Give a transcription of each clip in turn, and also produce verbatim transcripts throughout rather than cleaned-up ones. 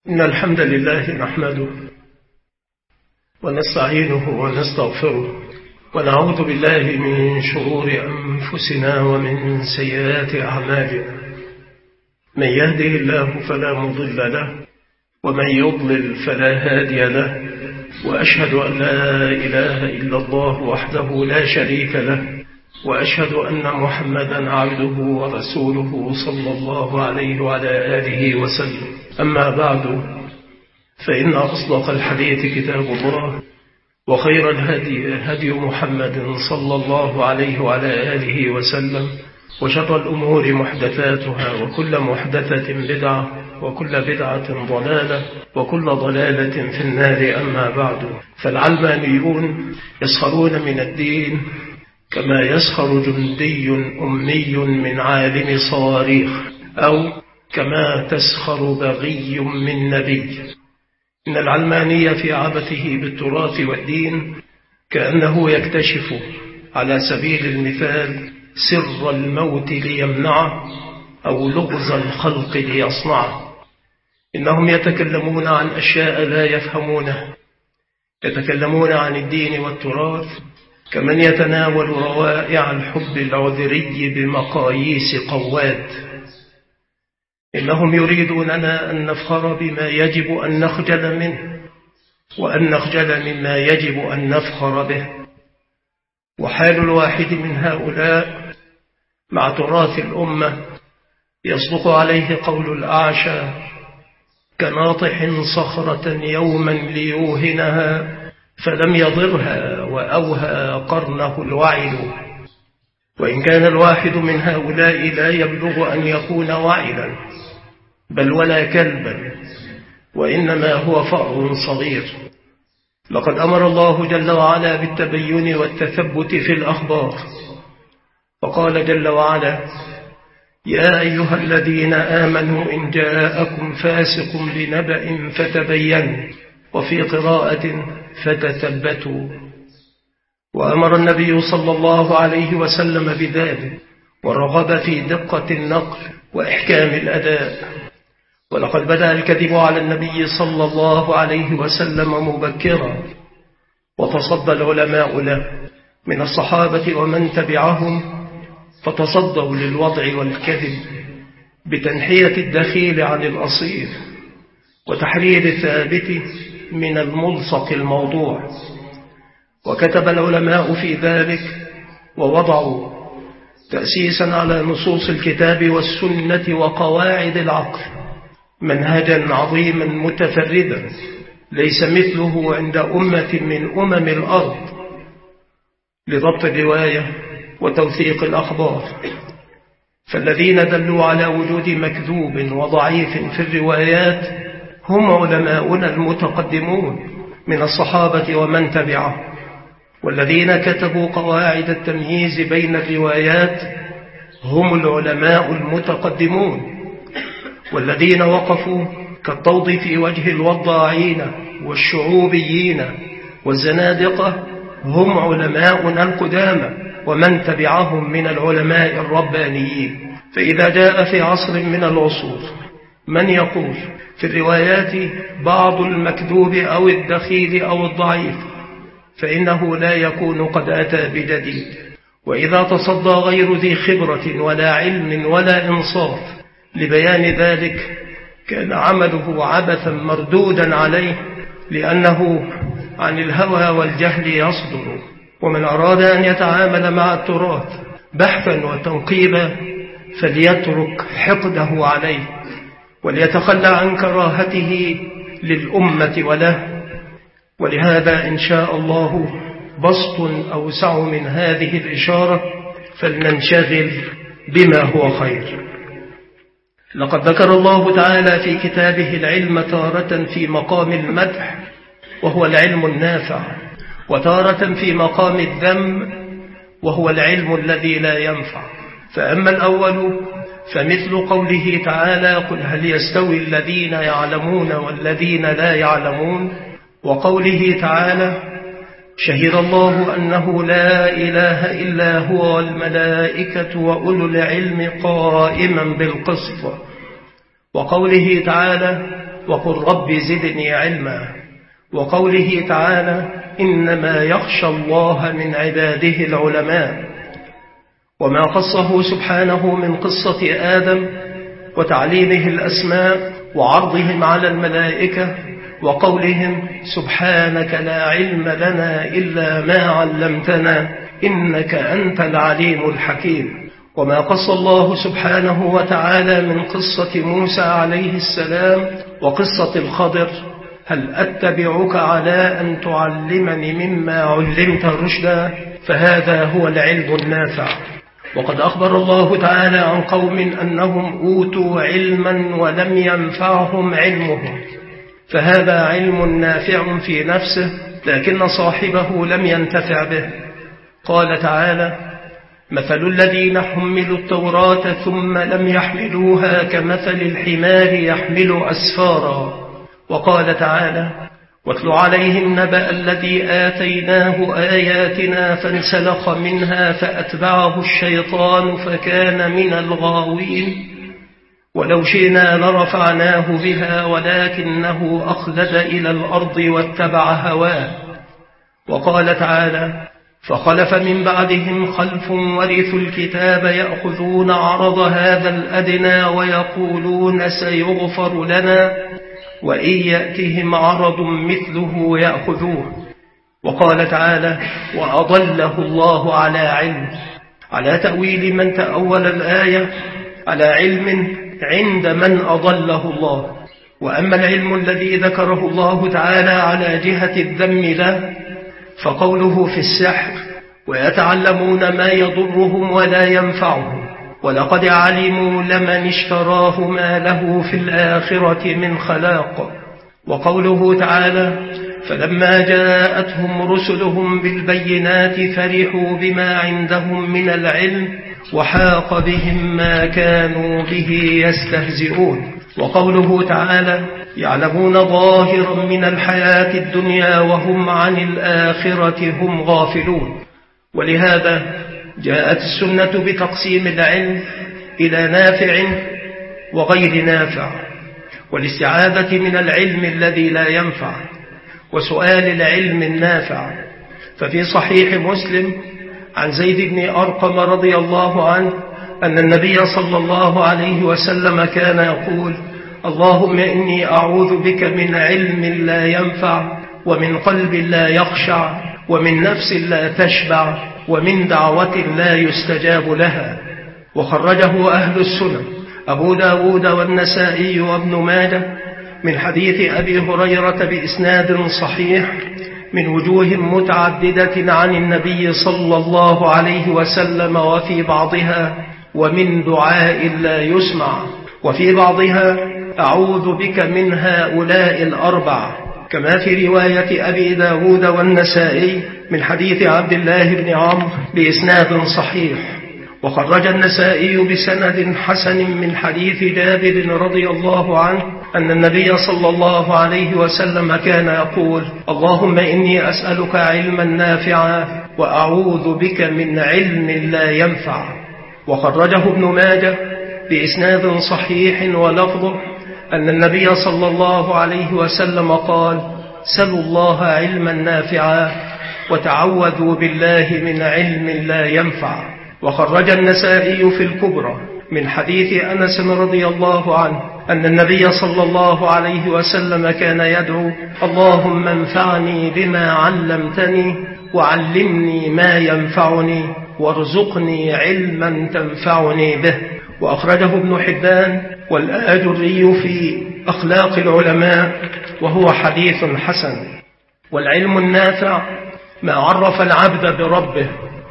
إن الحمد لله نحمده ونستعينه ونستغفره ونعوذ بالله من شرور أنفسنا ومن سيئات أعمالنا. من يهده الله فلا مضل له ومن يضلل فلا هادي له، وأشهد أن لا إله إلا الله وحده لا شريك له، وأشهد أن محمدا عبده ورسوله صلى الله عليه وعلى آله وسلم. أما بعد، فإن أصدق الحديث كتاب الله، وخير الهدي هدي محمد صلى الله عليه وعلى آله وسلم، وشر الأمور محدثاتها، وكل محدثة بدعة، وكل بدعة ضلالة، وكل ضلالة في النار. أما بعد، فالعلمانيون يسخرون من الدين كما يسخر جندي أمي من عالم صواريخ، أو كما تسخر بغي من نبي. إن العلماني في عبثه بالتراث والدين كأنه يكتشف على سبيل المثال سر الموت ليمنعه، أو لغز الخلق ليصنعه. إنهم يتكلمون عن أشياء لا يفهمونها، يتكلمون عن الدين والتراث كمن يتناول روائع الحب العذري بمقاييس قواد. إنهم يريدوننا أن نفخر بما يجب أن نخجل منه، وأن نخجل مما يجب أن نفخر به. وحال الواحد من هؤلاء مع تراث الأمة يصدق عليه قول الأعشى: كناطح صخرة يوما ليوهنها فلم يضرها وأوهى قرنه الوعل. وإن كان الواحد من هؤلاء لا يبلغ أن يكون وعلا بل ولا كلبا، وإنما هو فأر صغير. لقد أمر الله جل وعلا بالتبين والتثبت في الأخبار، فقال جل وعلا: يا أيها الذين آمنوا إن جاءكم فاسق بنبأ فتبينوا، وفي قراءة فتثبتوا. وأمر النبي صلى الله عليه وسلم بذلك، ورغب في دقة النقل وإحكام الأداء. ولقد بدأ الكذب على النبي صلى الله عليه وسلم مبكرا، وتصدى العلماء له من الصحابة ومن تبعهم، فتصدوا للوضع والكذب بتنحية الدخيل عن الأصيل، وتحرير الثابت من الملصق الموضوع. وكتب العلماء في ذلك ووضعوا تأسيسا على نصوص الكتاب والسنة وقواعد العقل منهجا عظيما متفردا ليس مثله عند أمة من أمم الأرض لضبط الرواية وتوثيق الأخبار. فالذين دلوا على وجود مكذوب وضعيف في الروايات هم علماؤنا المتقدمون من الصحابة ومن تبعهم، والذين كتبوا قواعد التمييز بين الروايات هم العلماء المتقدمون، والذين وقفوا كالطود في وجه الوضاعين والشعوبيين والزنادقة هم علماؤنا القدامى ومن تبعهم من العلماء الربانيين. فإذا جاء في عصر من العصور من يقول في الروايات بعض المكذوب أو الدخيل أو الضعيف، فإنه لا يكون قد أتى بجديد. وإذا تصدى غير ذي خبرة ولا علم ولا إنصاف لبيان ذلك كان عمله عبثا مردودا عليه، لأنه عن الهوى والجهل يصدر. ومن أراد أن يتعامل مع التراث بحثا وتنقيبا فليترك حقده عليه، وليتخلى عن كراهته للأمة وله. ولهذا إن شاء الله بسط أوسع من هذه الإشارة، فلننشغل بما هو خير. لقد ذكر الله تعالى في كتابه العلم تارة في مقام المدح وهو العلم النافع، وتارة في مقام الذم وهو العلم الذي لا ينفع. فأما الأول فمثل قوله تعالى: قل هل يستوي الذين يعلمون والذين لا يعلمون، وقوله تعالى: شهد الله أنه لا إله إلا هو والملائكة وأولو العلم قائما بالقسط، وقوله تعالى: وقل رب زدني علما. وقوله تعالى إنما يخشى الله من عباده العلماء. وما خصه سبحانه من قصة آدم وتعليمه الأسماء وعرضهم على الملائكة وقولهم سبحانك لا علم لنا إلا ما علمتنا إنك أنت العليم الحكيم. وما قص الله سبحانه وتعالى من قصة موسى عليه السلام وقصة الخضر هل أتبعك على أن تعلمني مما علمت رشدا، فهذا هو العلم النافع. وقد أخبر الله تعالى عن قوم أنهم أوتوا علما ولم ينفعهم علمهم، فهذا علم نافع في نفسه لكن صاحبه لم ينتفع به. قال تعالى مثل الذين حملوا التوراة ثم لم يحملوها كمثل الحمار يحمل أسفارا. وقال تعالى واتل عليهم نبأ الذي آتيناه آياتنا فانسلخ منها فأتبعه الشيطان فكان من الغاوين ولو شئنا لرفعناه بها ولكنه أخلد إلى الأرض واتبع هواه. وقال تعالى فخلف من بعدهم خلف ورثوا الكتاب يأخذون عرض هذا الأدنى ويقولون سيغفر لنا وإن يأتهم عرض مثله يأخذوه. وقال تعالى وأضله الله على علم، على تأويل من تأول الآية على علم عند من أضله الله. وأما العلم الذي ذكره الله تعالى على جهة الذم له فقوله في السحر ويتعلمون ما يضرهم ولا ينفعهم ولقد علموا لمن اشتراه ما له في الآخرة من خلاق. وقوله تعالى فلما جاءتهم رسلهم بالبينات فرحوا بما عندهم من العلم وحاق بهم ما كانوا به يستهزئون. وقوله تعالى يعلمون ظاهرا من الحياة الدنيا وهم عن الآخرة هم غافلون. ولهذا جاءت السنة بتقسيم العلم إلى نافع وغير نافع، والاستعاذة من العلم الذي لا ينفع، وسؤال العلم النافع. ففي صحيح مسلم عن زيد بن أرقم رضي الله عنه أن النبي صلى الله عليه وسلم كان يقول اللهم إني أعوذ بك من علم لا ينفع ومن قلب لا يخشع ومن نفس لا تشبع ومن دعوة لا يستجاب لها. وخرجه أهل السنن أبو داود والنسائي وابن ماجه من حديث أبي هريرة بإسناد صحيح من وجوه متعددة عن النبي صلى الله عليه وسلم، وفي بعضها ومن دعاء لا يسمع، وفي بعضها أعوذ بك من هؤلاء الأربع، كما في رواية أبي داود والنسائي من حديث عبد الله بن عمرو بإسناد صحيح. وخرج النسائي بسند حسن من حديث جابر رضي الله عنه أن النبي صلى الله عليه وسلم كان يقول اللهم إني أسألك علما نافعا وأعوذ بك من علم لا ينفع. وخرجه ابن ماجه بإسناد صحيح ولفظه أن النبي صلى الله عليه وسلم قال سلوا الله علما نافعا وتعوذوا بالله من علم لا ينفع. وخرج النسائي في الكبرى من حديث أنس رضي الله عنه أن النبي صلى الله عليه وسلم كان يدعو اللهم انفعني بما علمتني وعلمني ما ينفعني وارزقني علما تنفعني به. وأخرجه ابن حبان والآجري في أخلاق العلماء وهو حديث حسن. والعلم النافع ما عرف العبد بربه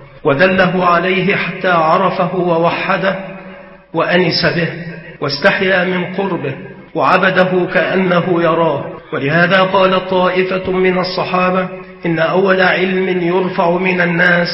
ودله عليه حتى عرفه ووحده وأنس به واستحيا من قربه وعبده كأنه يراه. ولهذا قال طائفة من الصحابة إن أول علم يرفع من الناس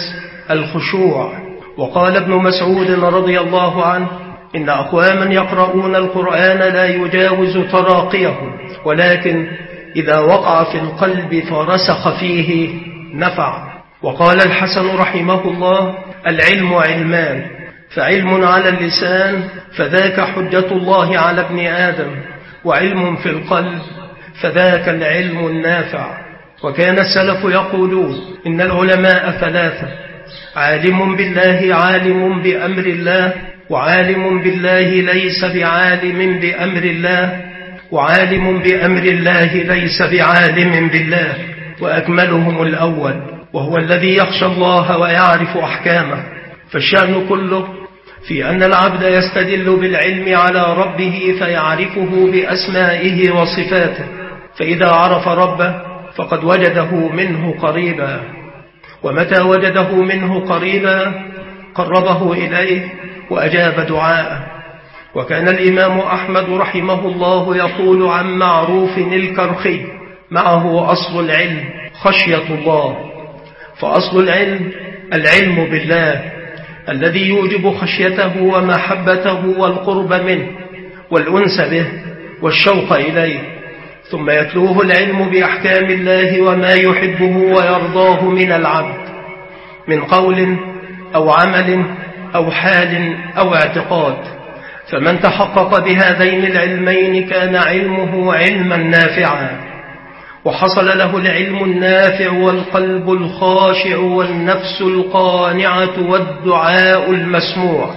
الخشوع. وقال ابن مسعود رضي الله عنه إن أقواما يقرؤون القرآن لا يجاوز تراقيهم، ولكن إذا وقع في القلب فرسخ فيه نفع. وقال الحسن رحمه الله العلم علمان، فعلم على اللسان فذاك حجة الله على ابن آدم، وعلم في القلب فذاك العلم النافع. وكان السلف يقولون إن العلماء ثلاثة: عالم بالله عالم بأمر الله، وعالم بالله ليس بعالم بأمر الله، وعالم بأمر الله ليس بعالم بالله. وأكملهم الأول، وهو الذي يخشى الله ويعرف أحكامه. فالشأن كله في أن العبد يستدل بالعلم على ربه فيعرفه بأسمائه وصفاته، فإذا عرف ربه فقد وجده منه قريبا، ومتى وجده منه قريبا قربه إليه وأجاب دعاءه. وكان الإمام أحمد رحمه الله يقول عن معروف الكرخي: معه أصل العلم خشية الله. فأصل العلم العلم بالله الذي يوجب خشيته ومحبته والقرب منه والأنس به والشوق إليه، ثم يتلوه العلم بأحكام الله وما يحبه ويرضاه من العبد من قول أو عمل أو حال أو اعتقاد. فمن تحقق بهذين العلمين كان علمه علما نافعا، وحصل له العلم النافع والقلب الخاشع والنفس القانعة والدعاء المسموع.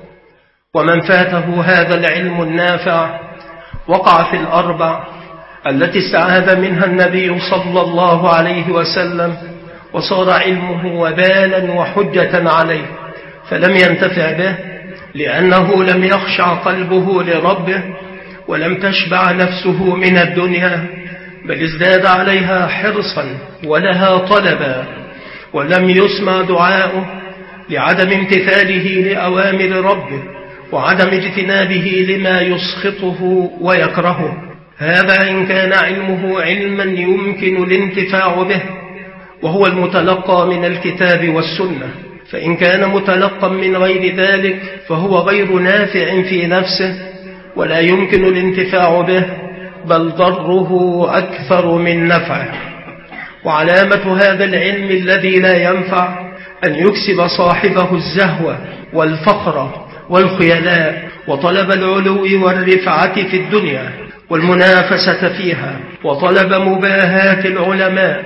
ومن فاته هذا العلم النافع وقع في الأربع التي استعاذ منها النبي صلى الله عليه وسلم، وصار علمه وبالا وحجة عليه، فلم ينتفع به لأنه لم يخشع قلبه لربه، ولم تشبع نفسه من الدنيا، بل ازداد عليها حرصا ولها طلبا، ولم يسمع دعاؤه لعدم امتثاله لأوامر ربه وعدم اجتنابه لما يسخطه ويكرهه. هذا إن كان علمه علما يمكن الانتفاع به، وهو المتلقى من الكتاب والسنة. فإن كان متلقا من غير ذلك فهو غير نافع في نفسه ولا يمكن الانتفاع به، بل ضره أكثر من نفعه. وعلامة هذا العلم الذي لا ينفع أن يكسب صاحبه الزهوة والفخر والخيلاء وطلب العلو والرفعة في الدنيا والمنافسة فيها، وطلب مباهاة العلماء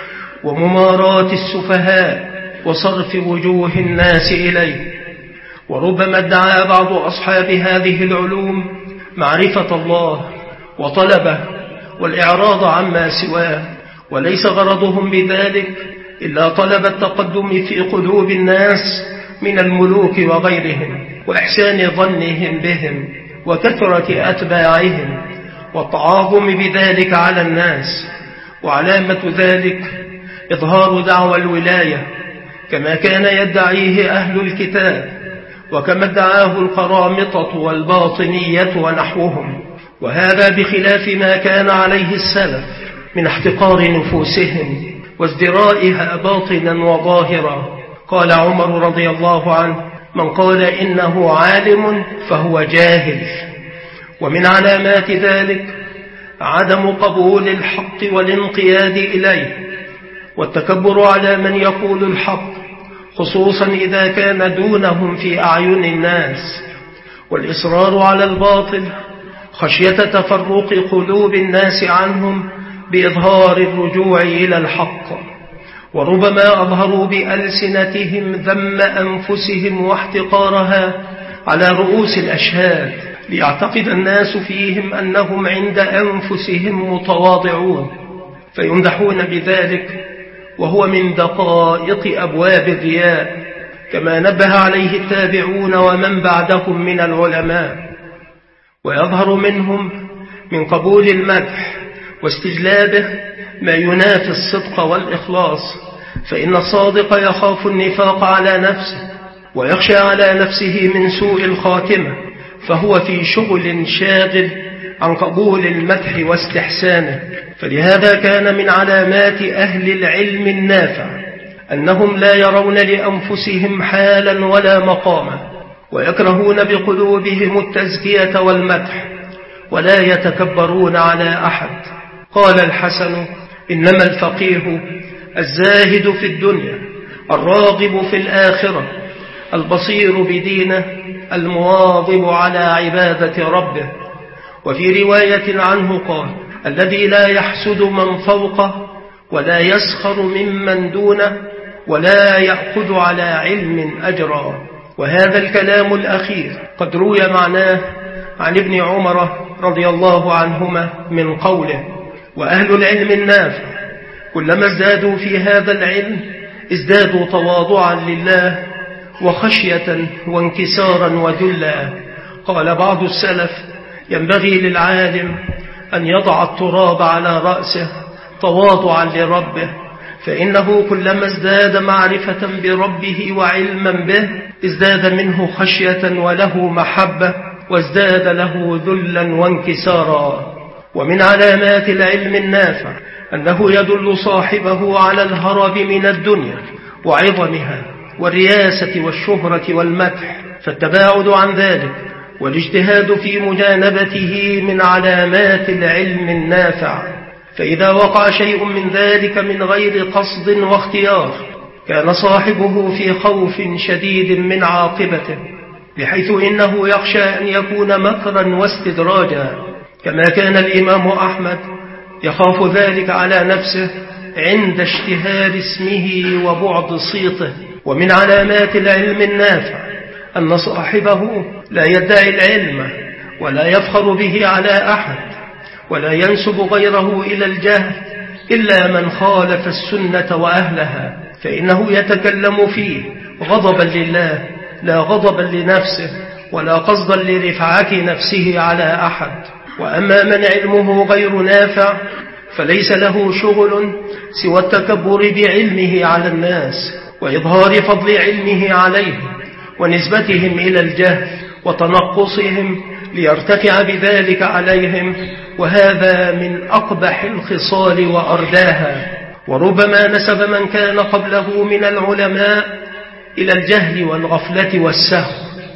ومماراة السفهاء وصرف وجوه الناس إليه. وربما ادعى بعض أصحاب هذه العلوم معرفة الله وطلبه والإعراض عما سواه، وليس غرضهم بذلك إلا طلب التقدم في قلوب الناس من الملوك وغيرهم، وإحسان ظنهم بهم وكثرة أتباعهم والتعاظم بذلك على الناس. وعلامة ذلك إظهار دعوى الولاية كما كان يدعيه أهل الكتاب، وكما ادعاه القرامطة والباطنية ونحوهم، وهذا بخلاف ما كان عليه السلف من احتقار نفوسهم وازدرائها باطنا وظاهرا. قال عمر رضي الله عنه: من قال إنه عالم فهو جاهل. ومن علامات ذلك عدم قبول الحق والانقياد إليه، والتكبر على من يقول الحق، خصوصا إذا كان دونهم في أعين الناس، والإصرار على الباطل خشية تفرق قلوب الناس عنهم بإظهار الرجوع إلى الحق. وربما أظهروا بألسنتهم ذم أنفسهم واحتقارها على رؤوس الأشهاد، ليعتقد الناس فيهم أنهم عند أنفسهم متواضعون، فيمدحون بذلك، وهو من دقائق أبواب الرياء، كما نبه عليه التابعون ومن بعدهم من العلماء. ويظهر منهم من قبول المدح واستجلابه ما ينافي الصدق والإخلاص، فإن الصادق يخاف النفاق على نفسه ويخشى على نفسه من سوء الخاتمة، فهو في شغل شاغل عن قبول المدح واستحسانه. فلهذا كان من علامات أهل العلم النافع أنهم لا يرون لأنفسهم حالا ولا مقاما، ويكرهون بقلوبهم التزكية والمدح، ولا يتكبرون على أحد. قال الحسن: إنما الفقيه الزاهد في الدنيا الراغب في الآخرة البصير بدينه المواظب على عبادة ربه. وفي رواية عنه قال: الذي لا يحسد من فوقه ولا يسخر ممن دونه ولا يأخذ على علم أجرا. وهذا الكلام الأخير قد روي معناه عن ابن عمر رضي الله عنهما من قوله: وأهل العلم النافع كلما ازدادوا في هذا العلم ازدادوا تواضعا لله وخشية وانكسارا وذلا. قال بعض السلف: ينبغي للعالم أن يضع التراب على رأسه تواضعا لربه، فإنه كلما ازداد معرفة بربه وعلما به ازداد منه خشية وله محبة وازداد له ذلا وانكسارا. ومن علامات العلم النافع أنه يدل صاحبه على الهرب من الدنيا وعظمها والرياسة والشهرة والمدح، فالتباعد عن ذلك والاجتهاد في مجانبته من علامات العلم النافع. فإذا وقع شيء من ذلك من غير قصد واختيار كان صاحبه في خوف شديد من عاقبته، بحيث إنه يخشى أن يكون مكرا واستدراجا، كما كان الإمام أحمد يخاف ذلك على نفسه عند اشتهار اسمه وبعد صيته. ومن علامات العلم النافع أن صاحبه لا يدعي العلم ولا يفخر به على أحد ولا ينسب غيره إلى الجهل إلا من خالف السنة وأهلها، فإنه يتكلم فيه غضبا لله لا غضبا لنفسه ولا قصدا لرفعة نفسه على أحد. وأما من علمه غير نافع فليس له شغل سوى التكبر بعلمه على الناس وإظهار فضل علمه عليهم ونسبتهم إلى الجهل وتنقصهم ليرتفع بذلك عليهم، وهذا من أقبح الخصال وأرداها. وربما نسب من كان قبله من العلماء إلى الجهل والغفلة والسهو،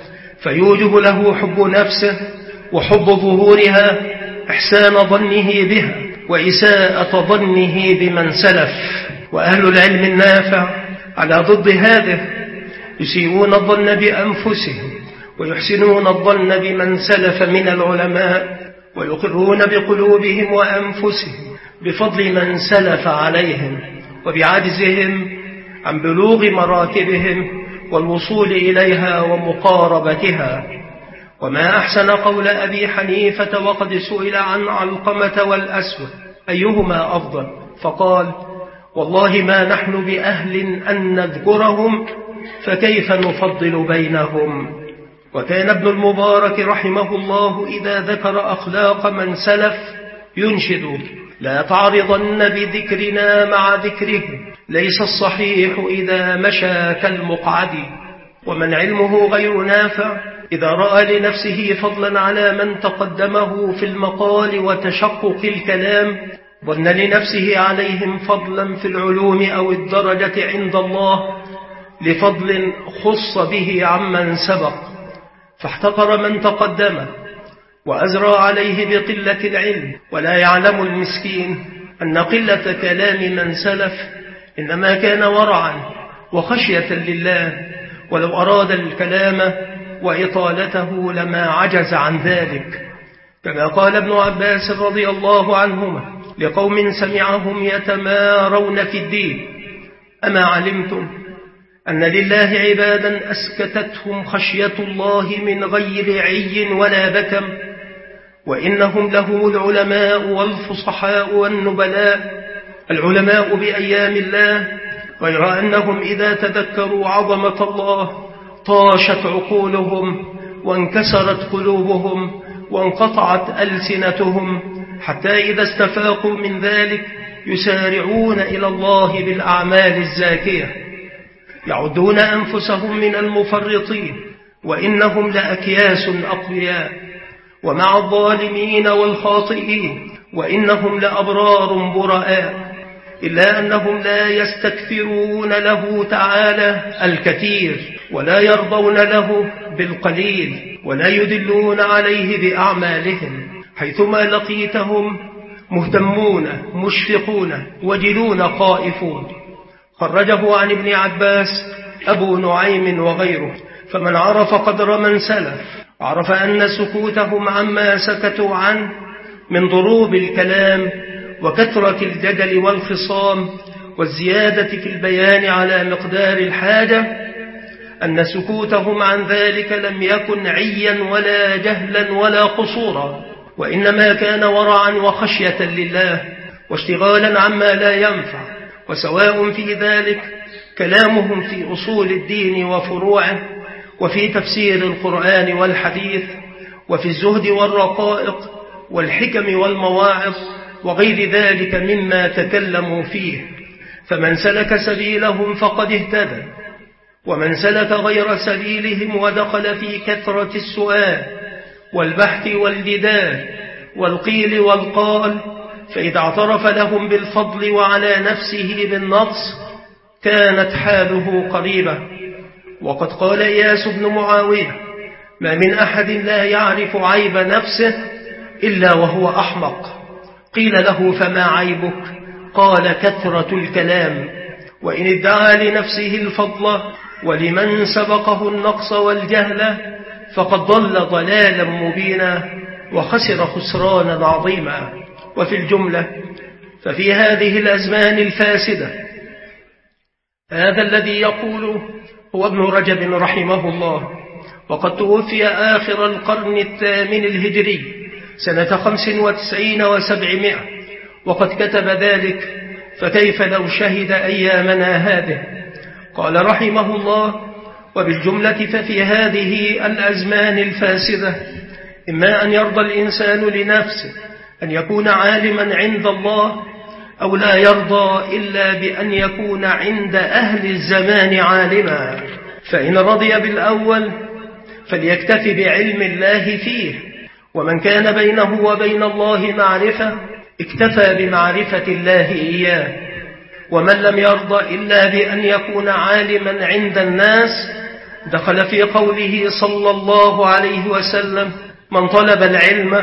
فيوجب له حب نفسه وحب ظهورها إحسان ظنه بها وإساءة ظنه بمن سلف. وأهل العلم النافع على ضد هذه يسيئون الظن بأنفسهم ويحسنون الظن بمن سلف من العلماء ويقرون بقلوبهم وأنفسهم بفضل من سلف عليهم وبعجزهم عن بلوغ مراتبهم والوصول إليها ومقاربتها. وما أحسن قول أبي حنيفة وقد سئل عن علقمة والأسود أيهما أفضل، فقال: والله ما نحن بأهل أن نذكرهم فكيف نفضل بينهم. وكان ابن المبارك رحمه الله إذا ذكر أخلاق من سلف ينشد: لا تعرضن بذكرنا مع ذكره، ليس الصحيح إذا مشى كالمقعد. ومن علمه غير نافع إذا رأى لنفسه فضلا على من تقدمه في المقال وتشقق الكلام ظن لنفسه عليهم فضلا في العلوم أو الدرجة عند الله لفضل خص به عمن سبق، فاحتقر من تقدمه وأزرى عليه بقلة العلم. ولا يعلم المسكين أن قلة كلام من سلف إنما كان ورعا وخشية لله، ولو أراد الكلام وإطالته لما عجز عن ذلك، كما قال ابن عباس رضي الله عنهما لقوم سمعهم يتمارون في الدين: أما علمتم أن لله عبادا أسكتتهم خشية الله من غير عي ولا بكم، وإنهم له العلماء والفصحاء والنبلاء، العلماء بأيام الله، غير أنهم إذا تذكروا عظمة الله طاشت عقولهم وانكسرت قلوبهم وانقطعت ألسنتهم، حتى إذا استفاقوا من ذلك يسارعون إلى الله بالأعمال الزاكية، يعدون أنفسهم من المفرطين وإنهم لأكياس أقوياء، ومع الظالمين والخاطئين وإنهم لأبرار براء، إلا أنهم لا يستكثرون له تعالى الكثير ولا يرضون له بالقليل ولا يدلون عليه بأعمالهم، حيثما لقيتهم مهتمون مشفقون وجلون خائفون. خرجه عن ابن عباس أبو نعيم وغيره. فمن عرف قدر من سلف عرف أن سكوتهم عما سكتوا عنه من ضروب الكلام وكثرة الجدل والخصام والزيادة في البيان على مقدار الحاجة، أن سكوتهم عن ذلك لم يكن عيا ولا جهلا ولا قصورا، وإنما كان ورعا وخشية لله واشتغالا عما لا ينفع. وسواء في ذلك كلامهم في أصول الدين وفروعه، وفي تفسير القرآن والحديث، وفي الزهد والرقائق والحكم والمواعظ وغير ذلك مما تكلموا فيه. فمن سلك سبيلهم فقد اهتدى، ومن سلك غير سبيلهم ودخل في كثرة السؤال والبحث والجدال والقيل والقال، فإذا اعترف لهم بالفضل وعلى نفسه بالنقص كانت حاله قريبة. وقد قال إياس بن معاوية: ما من أحد لا يعرف عيب نفسه إلا وهو أحمق. قيل له: فما عيبك؟ قال: كثرة الكلام. وإن ادعى لنفسه الفضل ولمن سبقه النقص والجهل فقد ضل ضلالا مبينا وخسر خسرانا عظيما. وفي الجملة ففي هذه الأزمان الفاسدة هذا الذي يقول هو ابن رجب رحمه الله، وقد توفي آخر القرن الثامن الهجري سنة خمس وتسعين وسبعمائة، وقد كتب ذلك: فكيف لو شهد أيامنا هذه. قال رحمه الله: وبالجملة ففي هذه الأزمان الفاسدة إما أن يرضى الإنسان لنفسه أن يكون عالما عند الله، أو لا يرضى إلا بأن يكون عند أهل الزمان عالما. فإن رضي بالأول فليكتفي بعلم الله فيه، ومن كان بينه وبين الله معرفة اكتفى بمعرفة الله إياه. ومن لم يرضى إلا بأن يكون عالما عند الناس دخل في قوله صلى الله عليه وسلم: من طلب العلم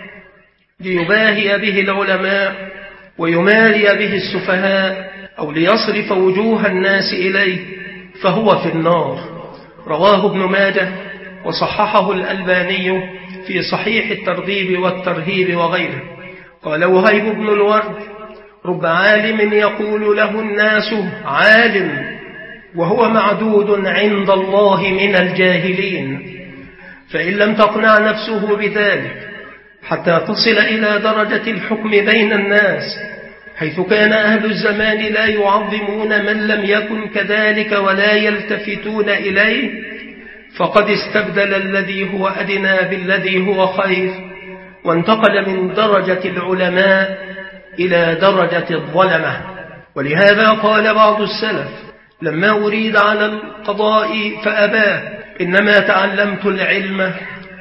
ليباهي به العلماء ويماري به السفهاء أو ليصرف وجوه الناس إليه فهو في النار. رواه ابن ماجه وصححه الألباني في صحيح الترغيب والترهيب وغيره. قال وهيب بن الورد: رب عالم يقول له الناس عالم وهو معدود عند الله من الجاهلين، فإن لم تقنع نفسه بذلك حتى تصل إلى درجة الحكم بين الناس، حيث كان أهل الزمان لا يعظمون من لم يكن كذلك ولا يلتفتون إليه، فقد استبدل الذي هو أدنى بالذي هو خير، وانتقل من درجة العلماء إلى درجة الظلمة. ولهذا قال بعض السلف: لما أريد على القضاء فأباه، إنما تعلمت العلم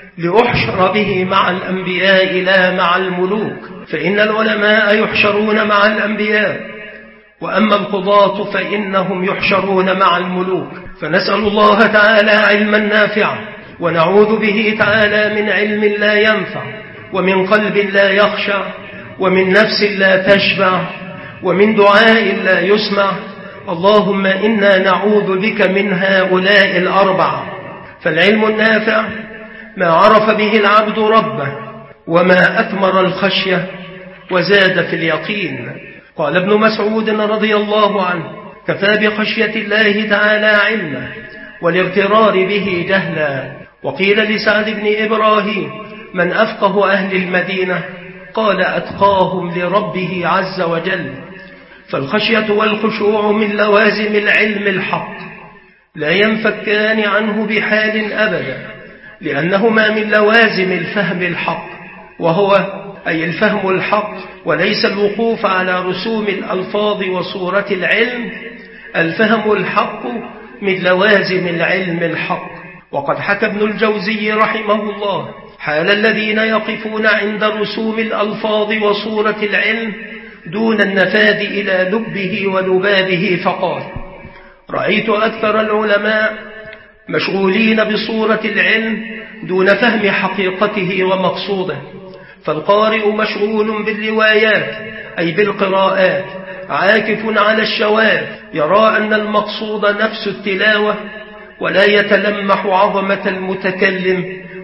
لأحشر به مع الأنبياء لا مع الملوك، فإن العلماء يحشرون مع الأنبياء، وأما القضاة فإنهم يحشرون مع الملوك. فنسأل الله تعالى علما نافعا، ونعوذ به تعالى من علم لا ينفع، ومن قلب لا يخشع، ومن نفس لا تشبع، ومن دعاء لا يسمع. اللهم إنا نعوذ بك من هؤلاء الأربعة. فالعلم النافع ما عرف به العبد ربه، وما أثمر الخشية وزاد في اليقين. قال ابن مسعود رضي الله عنه: كفى بخشية الله تعالى علما والاغترار به جهلا. وقيل لسعد بن إبراهيم: من أفقه أهل المدينة؟ قال: أتقاهم لربه عز وجل. فالخشية والخشوع من لوازم العلم الحق، لا ينفكان عنه بحال أبدا، لأنهما من لوازم الفهم الحق، وهو أي الفهم الحق، وليس الوقوف على رسوم الألفاظ وصورة العلم. الفهم الحق من لوازم العلم الحق. وقد حكى ابن الجوزي رحمه الله حال الذين يقفون عند رسوم الألفاظ وصورة العلم دون النفاذ إلى لبه ولبابه، فقال: رأيت أكثر العلماء مشغولين بصورة العلم دون فهم حقيقته ومقصوده. فالقارئ مشغول بالروايات أي بالقراءات، عاكف على الشواذ، يرى أن المقصود نفس التلاوة، ولا يتلمح عظمة المتكلم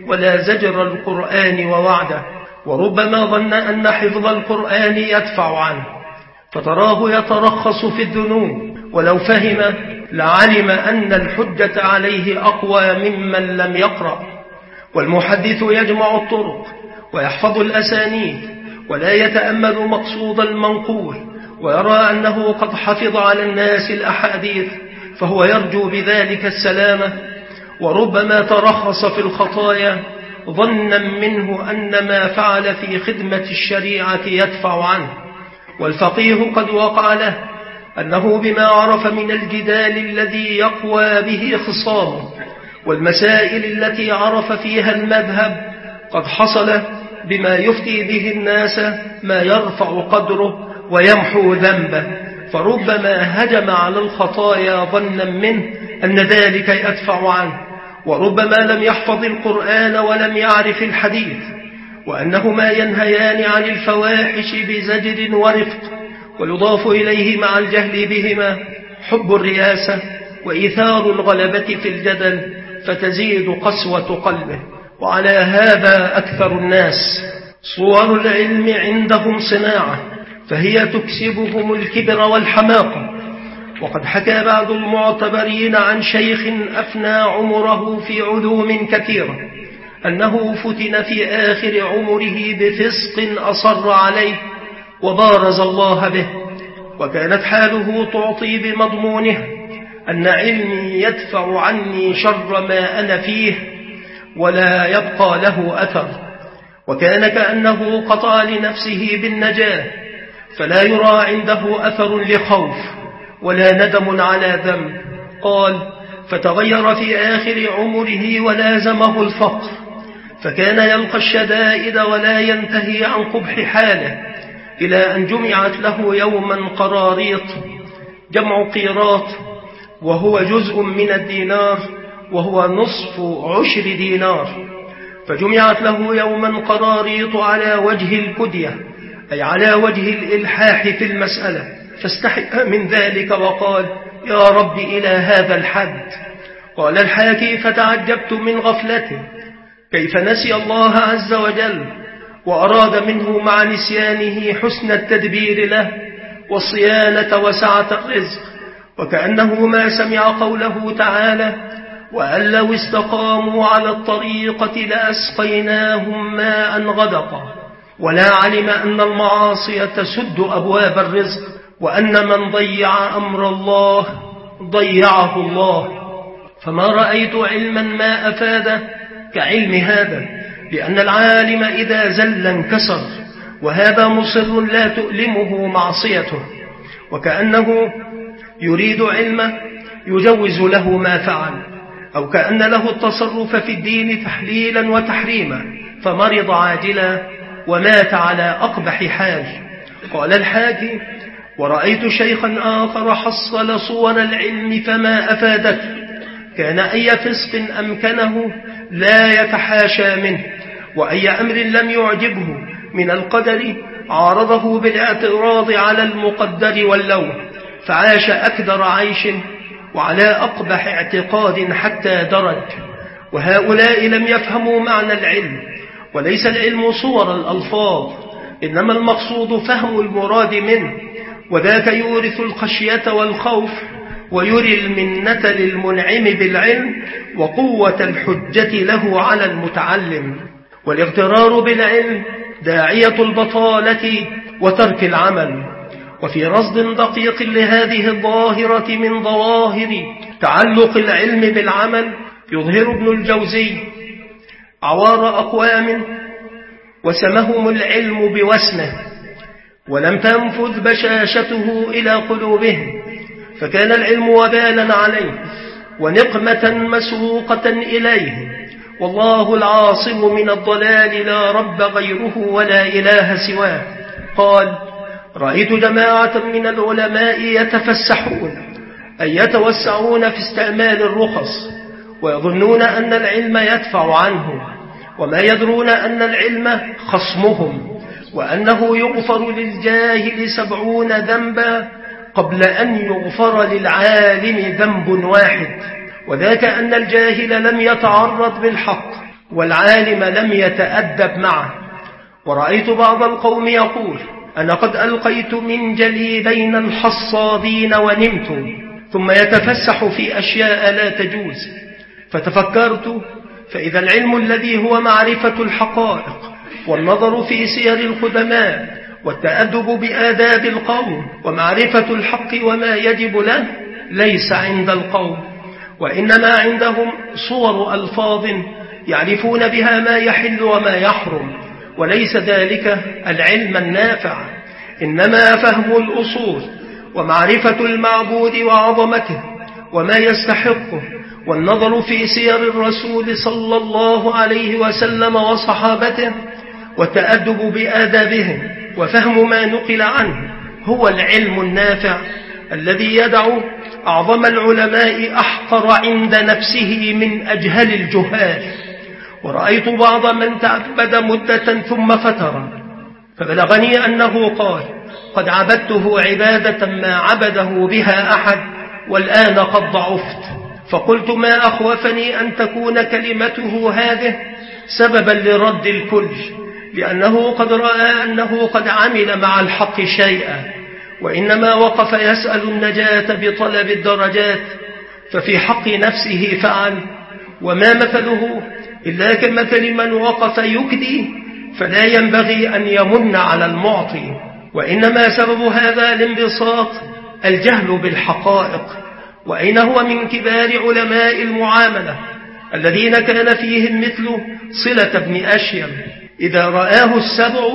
ولا زجر القرآن ووعده، وربما ظن أن حفظ القرآن يدفع عنه فتراه يترخص في الذنوب، ولو فهم لعلم أن الحجة عليه أقوى ممن لم يقرأ. والمحدث يجمع الطرق ويحفظ الأسانيد ولا يتأمل مقصود المنقول، ويرى أنه قد حفظ على الناس الأحاديث فهو يرجو بذلك السلامة، وربما ترخص في الخطايا ظنا منه أن ما فعل في خدمة الشريعة يدفع عنه. والفقيه قد وقع له أنه بما عرف من الجدال الذي يقوى به خصامه والمسائل التي عرف فيها المذهب قد حصل بما يفتي به الناس ما يرفع قدره ويمحو ذنبه، فربما هجم على الخطايا ظنا منه أن ذلك يدفع عنه، وربما لم يحفظ القرآن ولم يعرف الحديث، وأنهما ينهيان عن الفواحش بزجر ورفق، ويضاف إليه مع الجهل بهما حب الرياسة وإيثار الغلبة في الجدل فتزيد قسوة قلبه. وعلى هذا أكثر الناس صور العلم عندهم صناعة، فهي تكسبهم الكبر والحماقة. وقد حكى بعض المعتبرين عن شيخ أفنى عمره في علوم كثيرة أنه فتن في آخر عمره بفسق أصر عليه وبارز الله به، وكانت حاله تعطي بمضمونه أن علمي يدفع عني شر ما أنا فيه ولا يبقى له أثر، وكان كأنه قطع لنفسه بالنجاة، فلا يرى عنده أثر لخوف ولا ندم على ذنب. قال: فتغير في آخر عمره ولازمه الفقر، فكان يلقى الشدائد ولا ينتهي عن قبح حاله، إلى أن جمعت له يوما قراريط، جمع قيراط وهو جزء من الدينار وهو نصف عشر دينار، فجمعت له يوما قراريط على وجه الكدية، أي على وجه الإلحاح في المسألة، فاستحق من ذلك وقال: يا رب إلى هذا الحد. قال الحاكي: فتعجبت من غفلته كيف نسي الله عز وجل، وأراد منه مع نسيانه حسن التدبير له والصيانة وسعة الرزق، وكأنه ما سمع قوله تعالى: وأن لو استقاموا على الطريقة لأسقيناهم ماء غدقا، ولا علم أن المعاصي تسد أبواب الرزق، وأن من ضيع أمر الله ضيعه الله. فما رأيت علما ما أفاده كعلم هذا، لأن العالم إذا زل انكسر، وهذا مصر لا تؤلمه معصيته، وكأنه يريد علمه يجوز له ما فعل، أو كأن له التصرف في الدين تحليلا وتحريما، فمرض عاجلا ومات على أقبح حال. قال الحاكي: ورأيت شيخا آخر حصل صور العلم فما أفادته، كان أي فسق أمكنه لا يتحاشى منه، وأي أمر لم يعجبه من القدر عارضه بالاعتراض على المقدر واللوم، فعاش أكدر عيش وعلى أقبح اعتقاد حتى درج. وهؤلاء لم يفهموا معنى العلم، وليس العلم صور الألفاظ، إنما المقصود فهم المراد منه، وذاك يورث الخشية والخوف ويري المنة للمنعم بالعلم وقوة الحجة له على المتعلم. والاغترار بالعلم داعية البطالة وترك العمل. وفي رصد دقيق لهذه الظاهرة من ظواهر تعلق العلم بالعمل يظهر ابن الجوزي عوار أقوام وسمهم العلم بوسمه، ولم تنفذ بشاشته إلى قلوبهم، فكان العلم وبالا عليه ونقمة مسروقة إليه، والله العاصم من الضلال لا رب غيره ولا إله سواه. قال: رأيت جماعة من العلماء يتفسحون أي يتوسعون في استعمال الرخص، ويظنون أن العلم يدفع عنهم، وما يدرون أن العلم خصمهم، وأنه يغفر للجاهل سبعون ذنبا قبل أن يغفر للعالم ذنب واحد، وذاك أن الجاهل لم يتعرض بالحق والعالم لم يتأدب معه. ورأيت بعض القوم يقول: أنا قد ألقيت من جليدين الحصادين ونمت، ثم يتفسح في أشياء لا تجوز. فتفكرت فإذا العلم الذي هو معرفة الحقائق والنظر في سير القدماء والتأدب بآداب القوم ومعرفة الحق وما يجب له ليس عند القوم، وإنما عندهم صور ألفاظ يعرفون بها ما يحل وما يحرم، وليس ذلك العلم النافع، إنما فهم الأصول ومعرفة المعبود وعظمته وما يستحقه، والنظر في سير الرسول صلى الله عليه وسلم وصحابته والتأدب بآدابهم وفهم ما نقل عنه هو العلم النافع الذي يدع أعظم العلماء أحقر عند نفسه من أجهل الجهال. ورأيت بعض من تعبد مدة ثم فتر، فبلغني أنه قال: قد عبدته عبادة ما عبده بها أحد والآن قد ضعفت. فقلت: ما أخوفني أن تكون كلمته هذه سببا لرد الكل، لأنه قد رأى أنه قد عمل مع الحق شيئا، وإنما وقف يسأل النجاة بطلب الدرجات، ففي حق نفسه فعل، وما مثله إلا كمثل من وقف يكدي، فلا ينبغي أن يمن على المعطي، وإنما سبب هذا الانبساط الجهل بالحقائق. وأين هو من كبار علماء المعاملة الذين كان فيهم مثل صلة بن أشيم، إذا رآه السبع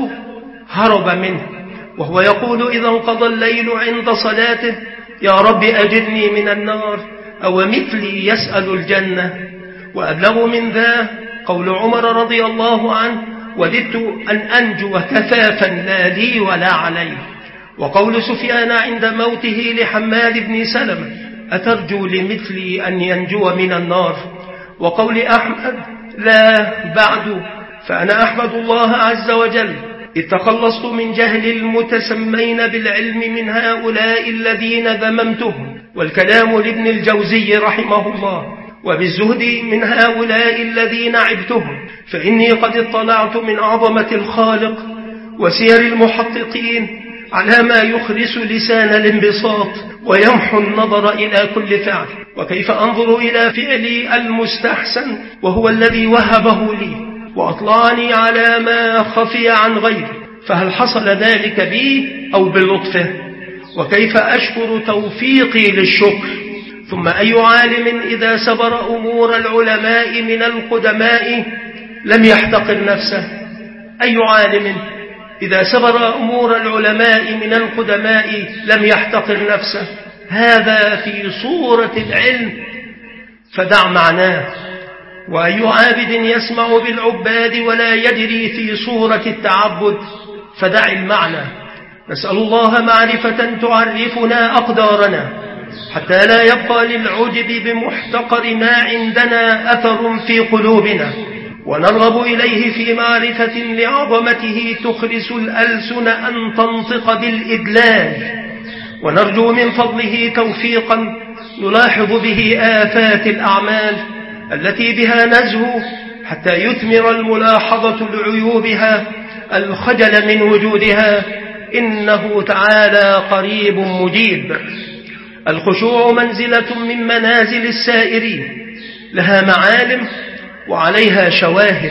هرب منه، وهو يقول إذا انقضى الليل عند صلاته: يا رب أجرني من النار، أو مثلي يسأل الجنة. وأبلغ من ذا قول عمر رضي الله عنه: وددت أن أنجو كفافا لا لي ولا علي. وقول سفيان عند موته لحماد بن سلمة: أترجو لمثلي أن ينجو من النار. وقول أحمد: لا بعد، فأنا أحمد الله عز وجل إذ تخلصت من جهل المتسمين بالعلم من هؤلاء الذين ذممتهم. والكلام لابن الجوزي رحمه الله: وبالزهد من هؤلاء الذين عبتهم، فإني قد اطلعت من عظمة الخالق وسير المحققين على ما يخرس لسان الانبساط ويمحو النظر إلى كل فعل. وكيف أنظر إلى فعلي المستحسن وهو الذي وهبه لي وأطلعني على ما خفي عن غيري، فهل حصل ذلك بي أو بلطفه؟ وكيف أشكر توفيقي للشكر؟ ثم أي عالم إذا سبر أمور العلماء من القدماء لم يحتقر نفسه؟ أي عالم إذا سبر أمور العلماء من القدماء لم يحتقر نفسه؟ هذا في صورة العلم، فدع معناه. وأي عابد يسمع بالعباد ولا يجري في صورة التعبد؟ فدع المعنى. نسأل الله معرفة تعرفنا أقدارنا حتى لا يبقى للعجب بمحتقر ما عندنا أثر في قلوبنا، ونرغب إليه في معرفة لعظمته تخرس الألسن أن تنطق بالإدلال، ونرجو من فضله توفيقا نلاحظ به آفات الأعمال التي بها نزهو حتى يثمر الملاحظة لعيوبها الخجل من وجودها، إنه تعالى قريب مجيب. الخشوع منزلة من منازل السائرين، لها معالم وعليها شواهد.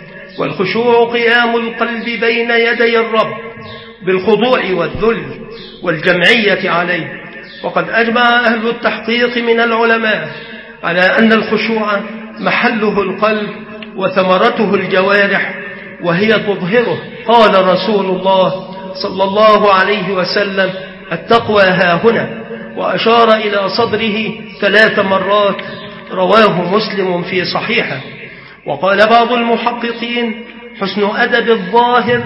والخشوع قيام القلب بين يدي الرب بالخضوع والذل والجمعية عليه. وقد أجمع أهل التحقيق من العلماء على أن الخشوع محله القلب وثمرته الجوارح، وهي تظهره. قال رسول الله صلى الله عليه وسلم: التقوى ها هنا، وأشار إلى صدره ثلاث مرات، رواه مسلم في صحيحه. وقال بعض المحققين: حسن أدب الظاهر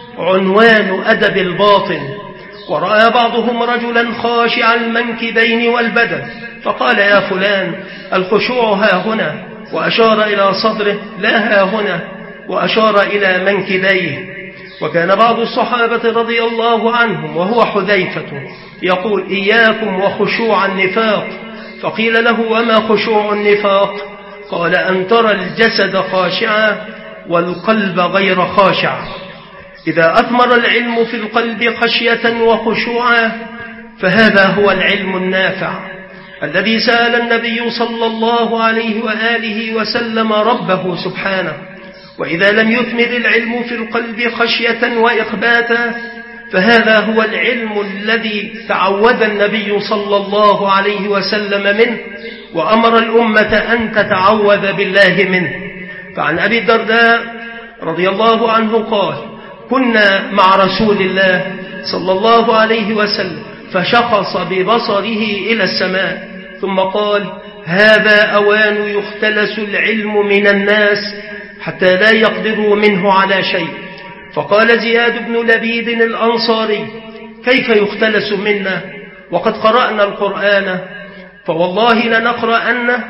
عنوان أدب الباطن. ورأى بعضهم رجلا خاشع المنكبين والبدن، فقال: يا فلان الخشوع ها هنا، وأشار إلى صدره، لا ها هنا، وأشار إلى منكبيه. وكان بعض الصحابة رضي الله عنهم وهو حذيفة يقول: إياكم وخشوع النفاق. فقيل له: وما خشوع النفاق؟ قال أن ترى الجسد خاشعا والقلب غير خاشع. إذا أثمر العلم في القلب خشية وخشوعا فهذا هو العلم النافع الذي سأل النبي صلى الله عليه وآله وسلم ربه سبحانه. وإذا لم يثمر العلم في القلب خشية وإخباتا فهذا هو العلم الذي تعود النبي صلى الله عليه وسلم منه وأمر الأمة أن تتعوذ بالله منه. فعن أبي الدرداء رضي الله عنه قال: كنا مع رسول الله صلى الله عليه وسلم فشخص ببصره إلى السماء ثم قال: هذا أوان يختلس العلم من الناس حتى لا يقدروا منه على شيء. فقال زياد بن لبيد الأنصاري: كيف يختلس منا وقد قرأنا القرآن؟ فوالله لنقرأنه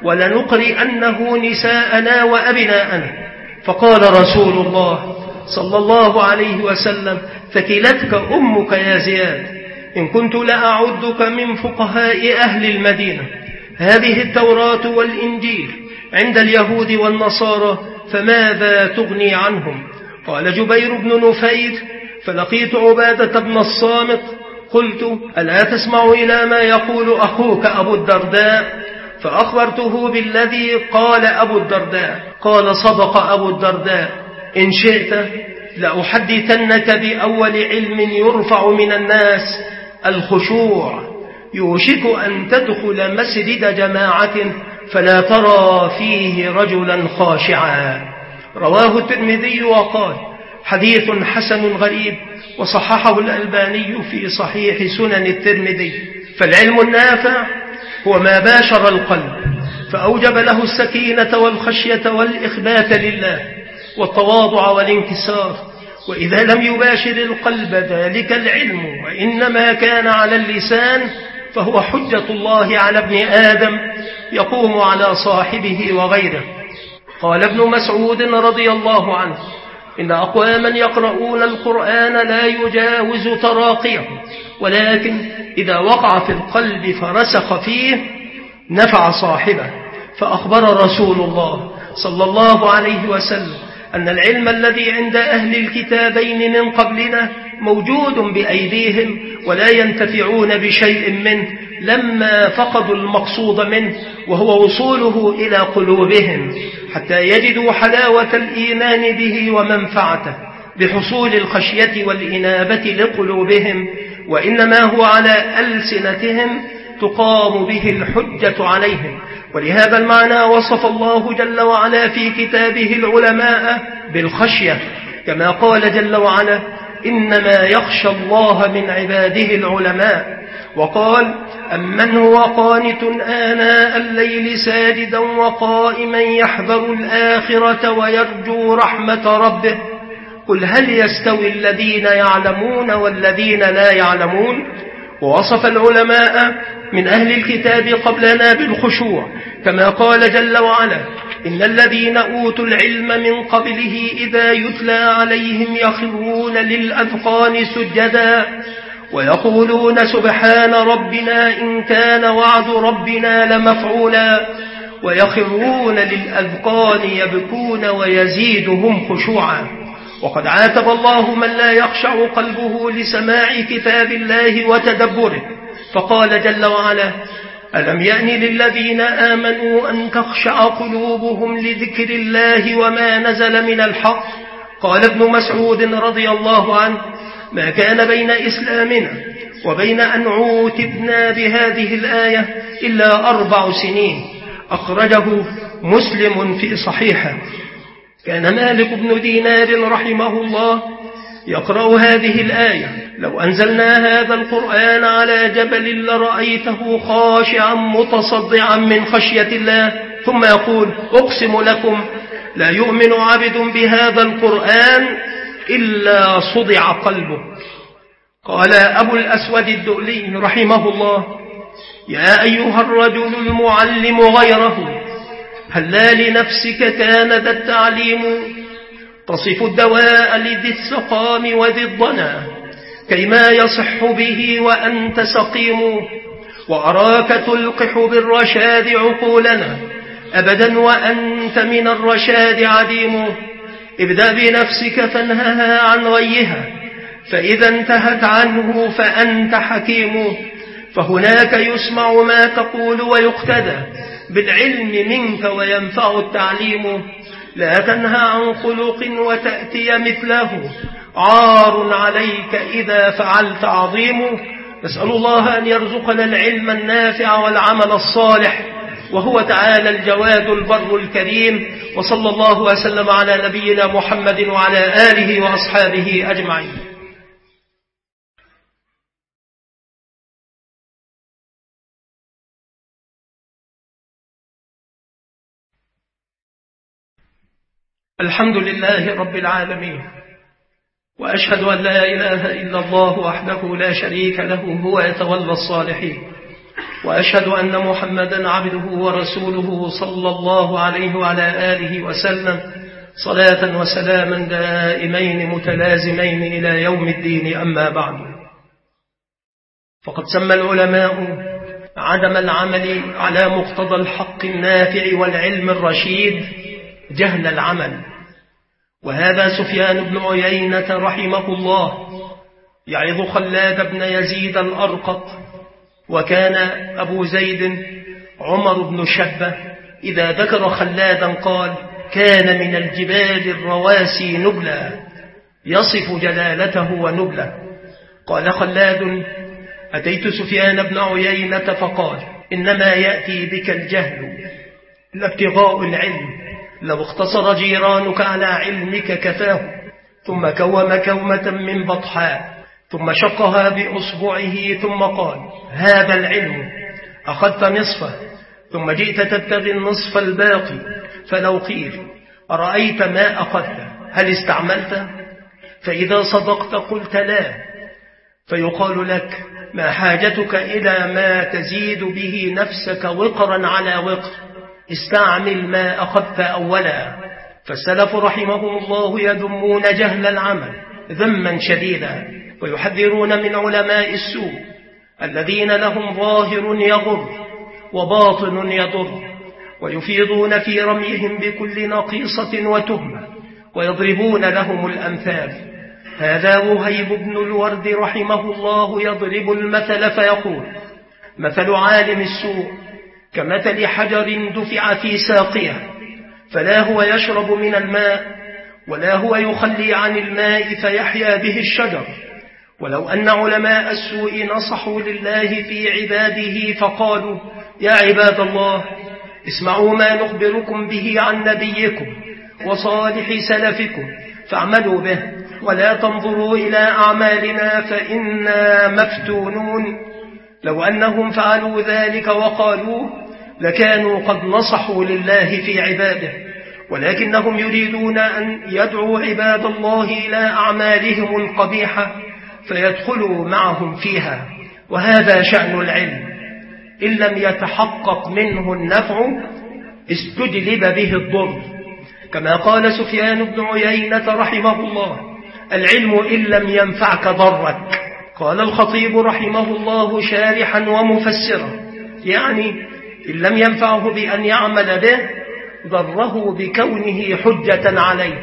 ولنقرئنه نساءنا وأبناءنا. فقال رسول الله صلى الله عليه وسلم: ثكلتك أمك يا زياد، إن كنت لأعدك من فقهاء أهل المدينة. هذه التوراة والإنجيل عند اليهود والنصارى فماذا تغني عنهم؟ قال جبير بن نفير: فلقيت عبادة بن الصامت قلت: ألا تسمع إلى ما يقول أخوك أبو الدرداء؟ فأخبرته بالذي قال أبو الدرداء. قال: صدق أبو الدرداء، إن شئت لأحدثنك بأول علم يرفع من الناس: الخشوع. يوشك أن تدخل مسجد جماعة فلا ترى فيه رجلا خاشعا. رواه الترمذي وقال: حديث حسن غريب، وصححه الألباني في صحيح سنن الترمذي. فالعلم النافع هو ما باشر القلب فأوجب له السكينة والخشية والإخبات لله والتواضع والانكسار. وإذا لم يباشر القلب ذلك العلم وإنما كان على اللسان فهو حجة الله على ابن آدم يقوم على صاحبه وغيره. قال ابن مسعود رضي الله عنه: إن أقواما يقرؤون القرآن لا يجاوز تراقيهم، ولكن إذا وقع في القلب فرسخ فيه نفع صاحبه. فأخبر رسول الله صلى الله عليه وسلم أن العلم الذي عند أهل الكتابين من قبلنا موجود بأيديهم ولا ينتفعون بشيء منه لما فقدوا المقصود منه، وهو وصوله إلى قلوبهم حتى يجدوا حلاوة الإيمان به ومنفعته بحصول الخشية والإنابة لقلوبهم، وإنما هو على ألسنتهم تقام به الحجة عليهم. ولهذا المعنى وصف الله جل وعلا في كتابه العلماء بالخشية، كما قال جل وعلا: إنما يخشى الله من عباده العلماء. وقال: أمن هو قانت آناء الليل ساجدا وقائما يحذر الآخرة ويرجو رحمة ربه قل هل يستوي الذين يعلمون والذين لا يعلمون. ووصف العلماء من أهل الكتاب قبلنا بالخشوع، كما قال جل وعلا: إن الذين أوتوا العلم من قبله إذا يتلى عليهم يخرون للأذقان سجدا ويقولون سبحان ربنا إن كان وعد ربنا لمفعولا ويخرون للأذقان يبكون ويزيدهم خشوعا. وقد عاتب الله من لا يخشع قلبه لسماع كتاب الله وتدبره، فقال جل وعلا: ألم يأن للذين آمنوا أن تخشع قلوبهم لذكر الله وما نزل من الحق. قال ابن مسعود رضي الله عنه: ما كان بين إسلامنا وبين أن عوتبنا بهذه الآية إلا أربع سنين. أخرجه مسلم في صحيحه. كان مالك بن دينار رحمه الله يقرأ هذه الآية: لو أنزلنا هذا القرآن على جبل لرأيته خاشعا متصدعا من خشية الله، ثم يقول: أقسم لكم لا يؤمن عبد بهذا القرآن إلا صدع قلبه. قال أبو الأسود الدؤلي رحمه الله: يا أيها الرجل المعلم غيره هلا لنفسك كان ذا التعليم تصف الدواء لذي السقام وذي الضنا كيما يصح به وأنت سقيم، وأراك تلقح بالرشاد عقولنا أبدا وأنت من الرشاد عديم. ابدأ بنفسك فانهها عن غيها، فإذا انتهت عنه فأنت حكيم. فهناك يسمع ما تقول ويقتدى بالعلم منك وينفع التعليم. لا تنهى عن خلق وتأتي مثله، عار عليك إذا فعلت عظيم. نسأل الله أن يرزقنا العلم النافع والعمل الصالح، وهو تعالى الجواد البر الكريم. وصلى الله وسلم على نبينا محمد وعلى آله وأصحابه أجمعين. الحمد لله رب العالمين، وأشهد أن لا إله إلا الله وحده لا شريك له، هو يتولى الصالحين. وأشهد أن محمدا عبده ورسوله صلى الله عليه وعلى آله وسلم، صلاة وسلاما دائمين متلازمين إلى يوم الدين. أما بعد، فقد سمى العلماء عدم العمل على مقتضى الحق النافع والعلم الرشيد جهل العمل. وهذا سفيان بن عيينة رحمه الله يعظ خلاد بن يزيد الأرقط. وكان أبو زيد عمر بن شبة إذا ذكر خلادا قال: كان من الجبال الرواسي نبلا، يصف جلالته ونبله. قال خلاد: أتيت سفيان بن عيينة فقال: إنما يأتي بك الجهل لا ابتغاء العلم، لو اختصر جيرانك على علمك كفاه. ثم كوم كومة من بطحاء، ثم شقها بأصبعه، ثم قال: هذا العلم، أخذت نصفه، ثم جئت تبتغي النصف الباقي، فلو قيل: أرأيت ما أخذت هل استعملته؟ فإذا صدقت قلت لا، فيقال لك: ما حاجتك إلى ما تزيد به نفسك وقرا على وقر، استعمل ما أخذت أولا. فالسلف رحمهم الله يذمون جهل العمل ذما شديدا، ويحذرون من علماء السوء الذين لهم ظاهر يضر وباطن يضر، ويفيضون في رميهم بكل نقيصة وتهمة، ويضربون لهم الأمثال. هذا وهيب بن الورد رحمه الله يضرب المثل فيقول: مثل عالم السوء كمثل حجر دفع في ساقيه، فلا هو يشرب من الماء ولا هو يخلي عن الماء فيحيا به الشجر. ولو أن علماء السوء نصحوا لله في عباده فقالوا: يا عباد الله، اسمعوا ما نخبركم به عن نبيكم وصالح سلفكم فاعملوا به، ولا تنظروا إلى أعمالنا فإنا مفتونون. لو أنهم فعلوا ذلك وقالوا لكانوا قد نصحوا لله في عباده، ولكنهم يريدون أن يدعوا عباد الله إلى أعمالهم القبيحة فيدخلوا معهم فيها. وهذا شأن العلم، إن لم يتحقق منه النفع استجلب به الضر، كما قال سفيان بن عيينة رحمه الله: العلم إن لم ينفعك ضرك. قال الخطيب رحمه الله شارحا ومفسرا، يعني إن لم ينفعه بأن يعمل به ضره بكونه حجة عليه.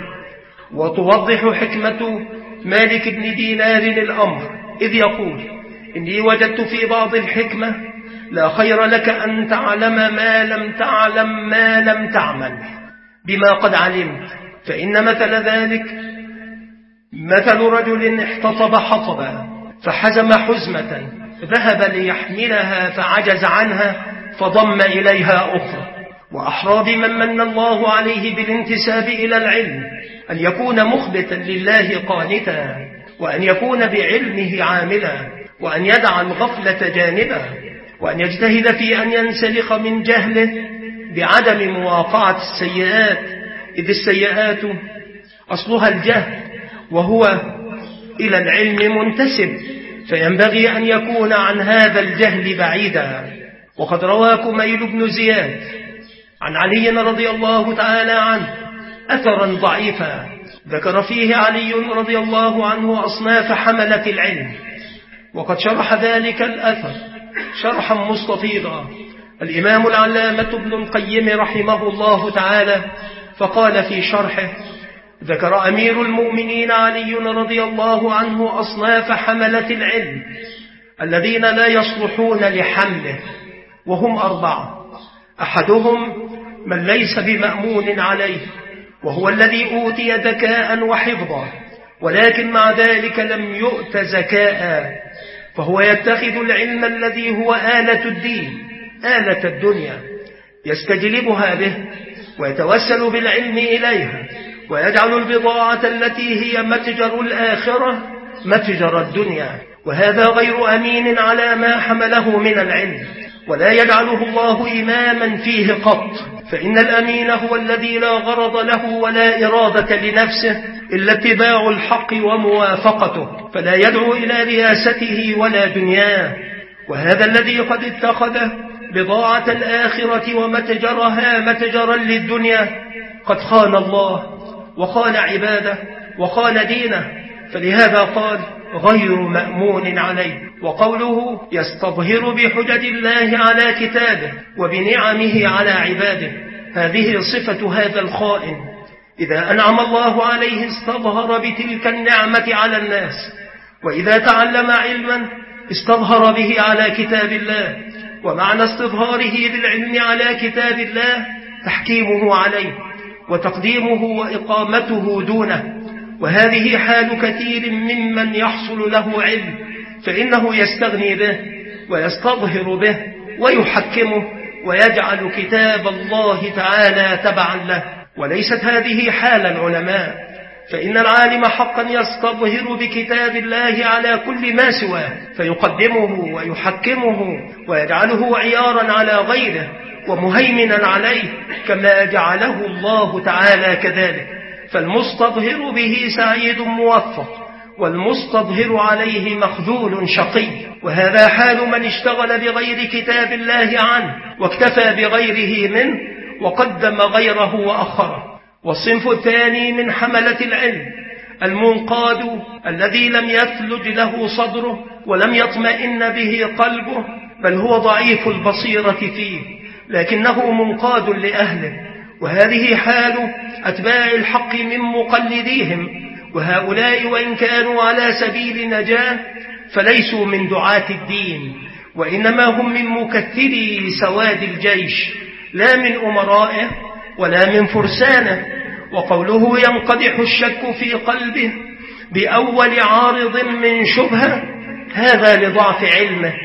وتوضح حكمة مالك بن دينار الأمر إذ يقول: إني وجدت في بعض الحكمة لا خير لك أن تعلم ما لم تعلم ما لم تعمل بما قد علمت، فإن مثل ذلك مثل رجل احتطب حطبا فحزم حزمة ذهب ليحملها فعجز عنها فضم إليها أخرى. وأحرى بمن من الله عليه بالانتساب إلى العلم أن يكون مخبتا لله قانتا، وأن يكون بعلمه عاملا، وأن يدع الغفلة جانبا، وأن يجتهد في أن ينسلخ من جهله بعدم مواقعة السيئات، إذ السيئات أصلها الجهل وهو إلى العلم منتسب، فينبغي أن يكون عن هذا الجهل بعيدا. وقد روى كميل بن زياد عن علي رضي الله تعالى عنه أثرا ضعيفا ذكر فيه علي رضي الله عنه أصناف حملة العلم، وقد شرح ذلك الأثر شرحا مستفيضا الإمام العلامة ابن القيم رحمه الله تعالى فقال في شرحه: ذكر أمير المؤمنين علي رضي الله عنه أصناف حملة العلم الذين لا يصلحون لحمله، وهم أربعة: أحدهم من ليس بمأمون عليه، وهو الذي أوتي ذكاء وحفظا ولكن مع ذلك لم يؤت زكاء، فهو يتخذ العلم الذي هو آلة الدين آلة الدنيا يستجلبها به ويتوسل بالعلم إليها، ويجعل البضاعة التي هي متجر الآخرة متجر الدنيا، وهذا غير أمين على ما حمله من العلم، ولا يجعله الله إماما فيه قط، فإن الأمين هو الذي لا غرض له ولا إرادة لنفسه إلا اتباع الحق وموافقته، فلا يدعو إلى رياسته ولا دنياه. وهذا الذي قد اتخذ بضاعة الآخرة ومتجرها متجرا للدنيا قد خان الله وخان عباده وخان دينه، فلهذا قال: غير مأمون عليه. وقوله: يستظهر بحجج الله على كتابه وبنعمه على عباده، هذه صفة هذا الخائن. إذا أنعم الله عليه استظهر بتلك النعمة على الناس، وإذا تعلم علما استظهر به على كتاب الله، ومعنى استظهاره بالعلم على كتاب الله تحكيمه عليه وتقديمه وإقامته دونه، وهذه حال كثير ممن يحصل له علم، فإنه يستغني به ويستظهر به ويحكمه ويجعل كتاب الله تعالى تبعا له، وليست هذه حال العلماء، فإن العالم حقا يستظهر بكتاب الله على كل ما سواه فيقدمه ويحكمه ويجعله عيارا على غيره ومهيمنا عليه كما جعله الله تعالى كذلك، فالمستظهر به سعيد موفق، والمستظهر عليه مخذول شقي، وهذا حال من اشتغل بغير كتاب الله عنه واكتفى بغيره منه وقدم غيره وأخره. والصنف الثاني من حملة العلم المنقاد الذي لم يثلج له صدره ولم يطمئن به قلبه، بل هو ضعيف البصيرة فيه لكنه منقاد لأهله، وهذه حال أتباع الحق من مقلديهم، وهؤلاء وإن كانوا على سبيل نجاة فليسوا من دعاة الدين، وإنما هم من مكثري سواد الجيش لا من أمرائه ولا من فرسانه. وقوله: ينقدح الشك في قلبه بأول عارض من شبهة، هذا لضعف علمه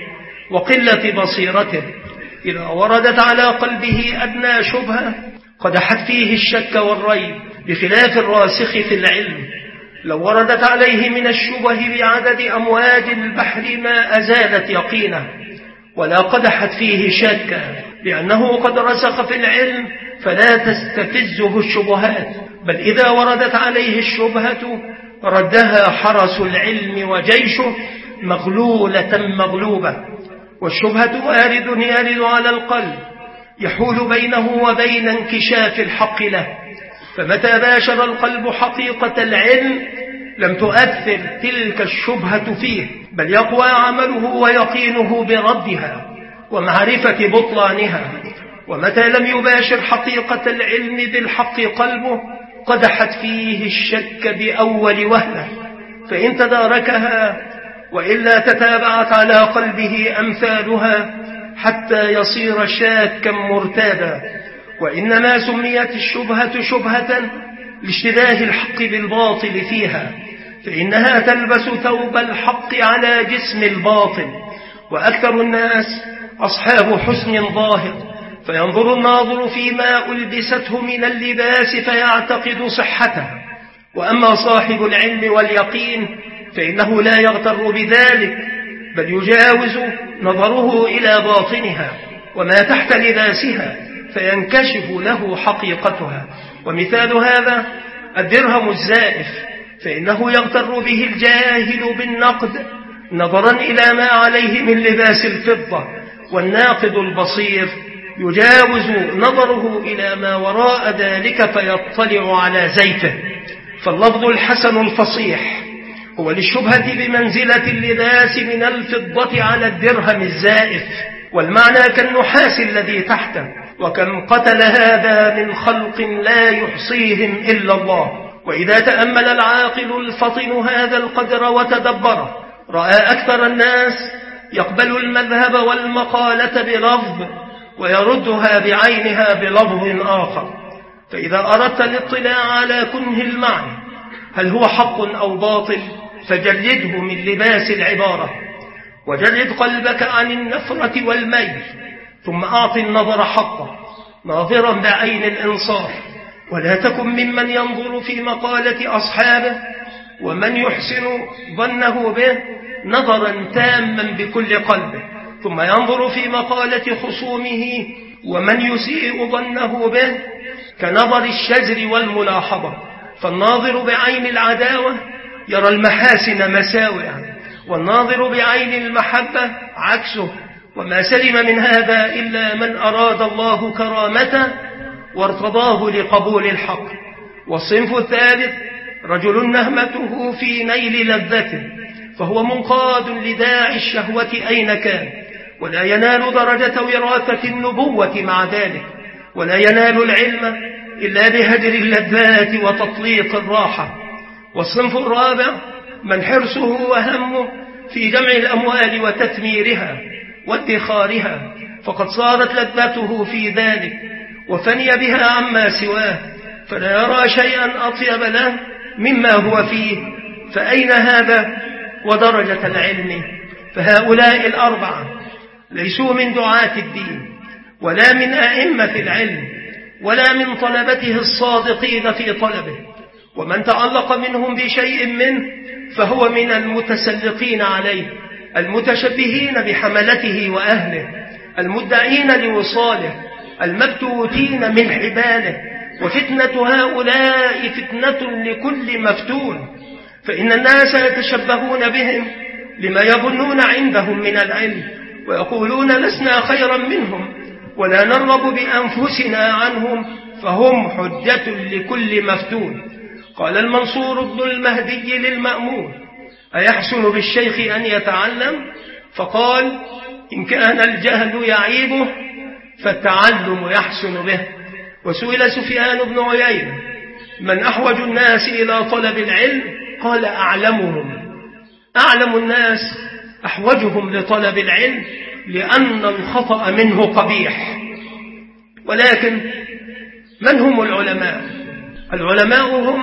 وقلة بصيرته. إذا وردت على قلبه أدنى شبهة قدحت فيه الشك والريب، بخلاف الراسخ في العلم. لو وردت عليه من الشبه بعدد أمواج البحر ما أزالت يقينه ولا قدحت فيه شكا، لأنه قد رسخ في العلم فلا تستفزه الشبهات، بل إذا وردت عليه الشبهة ردها حرس العلم وجيشه مغلولة مغلوبة. والشبهة وارد يرد على القلب يحول بينه وبين انكشاف الحق له، فمتى باشر القلب حقيقة العلم لم تؤثر تلك الشبهة فيه، بل يقوى عمله ويقينه بردها ومعرفة بطلانها. ومتى لم يباشر حقيقة العلم بالحق قلبه قدحت فيه الشك بأول وهلة، فإن تداركها وإلا تتابعت على قلبه أمثالها حتى يصير شاكا مرتابا. وإنما سميت الشبهة شبهة لاشتباه الحق بالباطل فيها، فإنها تلبس ثوب الحق على جسم الباطل. وأكثر الناس أصحاب حسن ظاهر، فينظر الناظر فيما ألبسته من اللباس فيعتقد صحته، وأما صاحب العلم واليقين فإنه لا يغتر بذلك، بل يجاوز نظره إلى باطنها وما تحت لباسها فينكشف له حقيقتها. ومثال هذا الدرهم الزائف، فإنه يغتر به الجاهل بالنقد نظرا إلى ما عليه من لباس الفضة، والناقد البصير يجاوز نظره إلى ما وراء ذلك فيطلع على زيته. فاللفظ الحسن الفصيح هو للشبهة بمنزلة اللباس من الفضة على الدرهم الزائف، والمعنى كالنحاس الذي تحته، وكم قتل هذا من خلق لا يحصيهم إلا الله. وإذا تأمل العاقل الفطن هذا القدر وتدبره، رأى أكثر الناس يقبل المذهب والمقالة بلفظ ويردها بعينها بلفظ آخر. فإذا أردت الاطلاع على كنه المعنى هل هو حق أو باطل فجرده من لباس العبارة، وجرد قلبك عن النفرة والميل، ثم أعط النظر حقه ناظرا بعين الإنصاف، ولا تكن ممن ينظر في مقالة أصحابه ومن يحسن ظنه به نظرا تاما بكل قلبه، ثم ينظر في مقالة خصومه ومن يسيء ظنه به كنظر الشجر والملاحظة. فالناظر بعين العداوة يرى المحاسن مساوئا، والناظر بعين المحبة عكسه، وما سلم من هذا إلا من أراد الله كرامته وارتضاه لقبول الحق. والصنف الثالث رجل نهمته في نيل لذته، فهو منقاد لداعي الشهوة أين كان، ولا ينال درجة وراثة النبوة مع ذلك، ولا ينال العلم إلا بهجر اللذات وتطليق الراحة. والصنف الرابع من حرصه وهمه في جمع الأموال وتثميرها وادخارها، فقد صارت لذته في ذلك وفني بها عما سواه، فلا يرى شيئا أطيب له مما هو فيه. فأين هذا ودرجة العلم؟ فهؤلاء الأربعة ليسوا من دعاة الدين ولا من أئمة العلم ولا من طلبته الصادقين في طلبه، ومن تعلق منهم بشيء منه فهو من المتسلقين عليه، المتشبهين بحملته وأهله، المدعين لوصاله، المبتوتين من حباله. وفتنة هؤلاء فتنة لكل مفتون، فإن الناس يتشبهون بهم لما يظنون عندهم من العلم، ويقولون لسنا خيرا منهم ولا نرغب بأنفسنا عنهم، فهم حجة لكل مفتون. قال المنصور بن المهدي للمأمون: أيحسن بالشيخ أن يتعلم؟ فقال: إن كان الجهل يعيبه فالتعلم يحسن به. وسئل سفيان بن عيينة: من أحوج الناس إلى طلب العلم؟ قال: أعلمهم. أعلم الناس أحوجهم لطلب العلم، لأن الخطأ منه قبيح. ولكن من هم العلماء؟ العلماء هم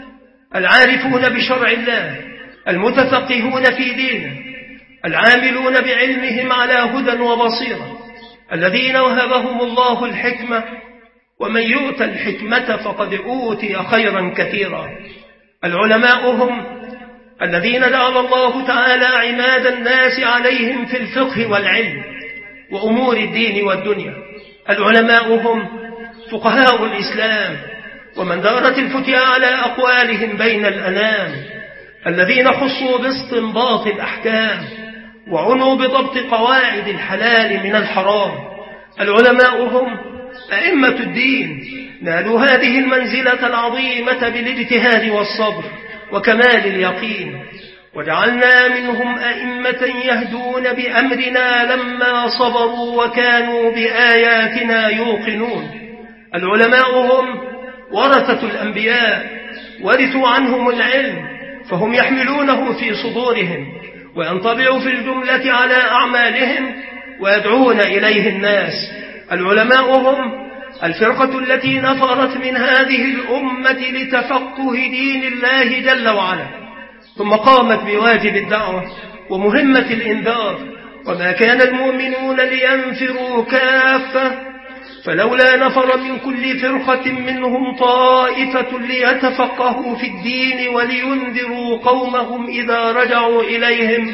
العارفون بشرع الله، المتفقهون في دينه، العاملون بعلمهم على هدى وبصيرة، الذين وهبهم الله الحكمة، ومن يؤت الحكمة فقد أوتي خيرا كثيرا. العلماء هم الذين جعل الله تعالى عماد الناس عليهم في الفقه والعلم وأمور الدين والدنيا. العلماء هم فقهاء الإسلام، ومن دارت الفتيا على أقوالهم بين الأنام، الذين خصوا باستنباط الأحكام وعنوا بضبط قواعد الحلال من الحرام. العلماء هم أئمة الدين، نالوا هذه المنزلة العظيمة بالاجتهاد والصبر وكمال اليقين، وجعلنا منهم أئمة يهدون بأمرنا لما صبروا وكانوا بآياتنا يوقنون. العلماء هم ورثة الأنبياء، ورثوا عنهم العلم، فهم يحملونه في صدورهم وينطبع في الجملة على أعمالهم ويدعون إليه الناس. العلماء هم الفرقة التي نفرت من هذه الأمة لتفقه دين الله جل وعلا، ثم قامت بواجب الدعوة ومهمة الإنذار. وما كان المؤمنون لينفروا كافة، فلولا نفر من كل فرقة منهم طائفة ليتفقهوا في الدين ولينذروا قومهم إذا رجعوا إليهم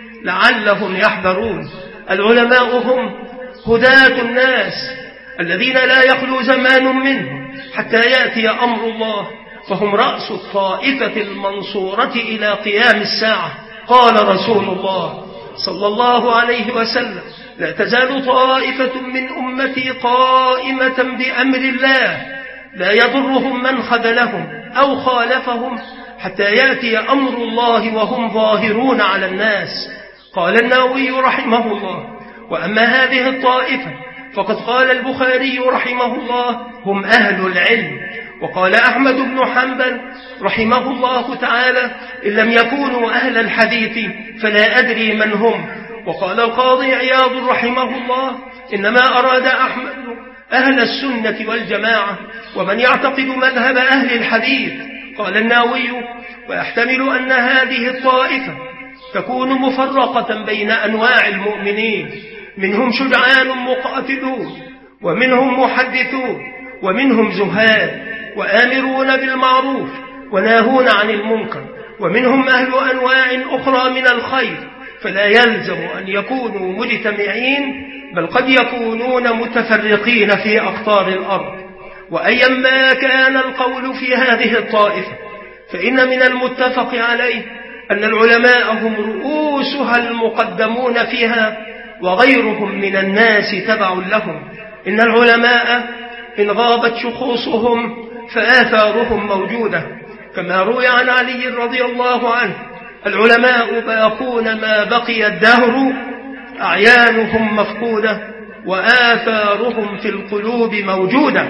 لعلهم يحذرون. العلماء هم هداة الناس، الذين لا يخلو زمان منهم حتى يأتي أمر الله، فهم رأس الطائفة المنصورة إلى قيام الساعة. قال رسول الله صلى الله عليه وسلم: لا تزال طائفة من أمتي قائمة بأمر الله لا يضرهم من خذلهم أو خالفهم حتى يأتي أمر الله وهم ظاهرون على الناس. قال النووي رحمه الله: وأما هذه الطائفة فقد قال البخاري رحمه الله هم أهل العلم، وقال أحمد بن حنبل رحمه الله تعالى إن لم يكونوا أهل الحديث فلا أدري من هم. وقال القاضي عياض رحمه الله إنما أراد أحمد أهل السنة والجماعة ومن يعتقد مذهب أهل الحديث. قال النووي ويحتمل أن هذه الطائفة تكون مفرقة بين أنواع المؤمنين، منهم شجعان مقاتلون، ومنهم محدثون، ومنهم زهاد وآمرون بالمعروف وناهون عن المنكر، ومنهم أهل أنواع أخرى من الخير، فلا يلزم أن يكونوا مجتمعين، بل قد يكونون متفرقين في أقطار الأرض. وأيما كان القول في هذه الطائفة فإن من المتفق عليه أن العلماء هم رؤوسها المقدمون فيها، وغيرهم من الناس تبع لهم. إن العلماء إن غابت شخوصهم فآثارهم موجودة، كما روي عن علي رضي الله عنه العلماء باقون ما بقي الدهر، أعيانهم مفقودة وآثارهم في القلوب موجودة.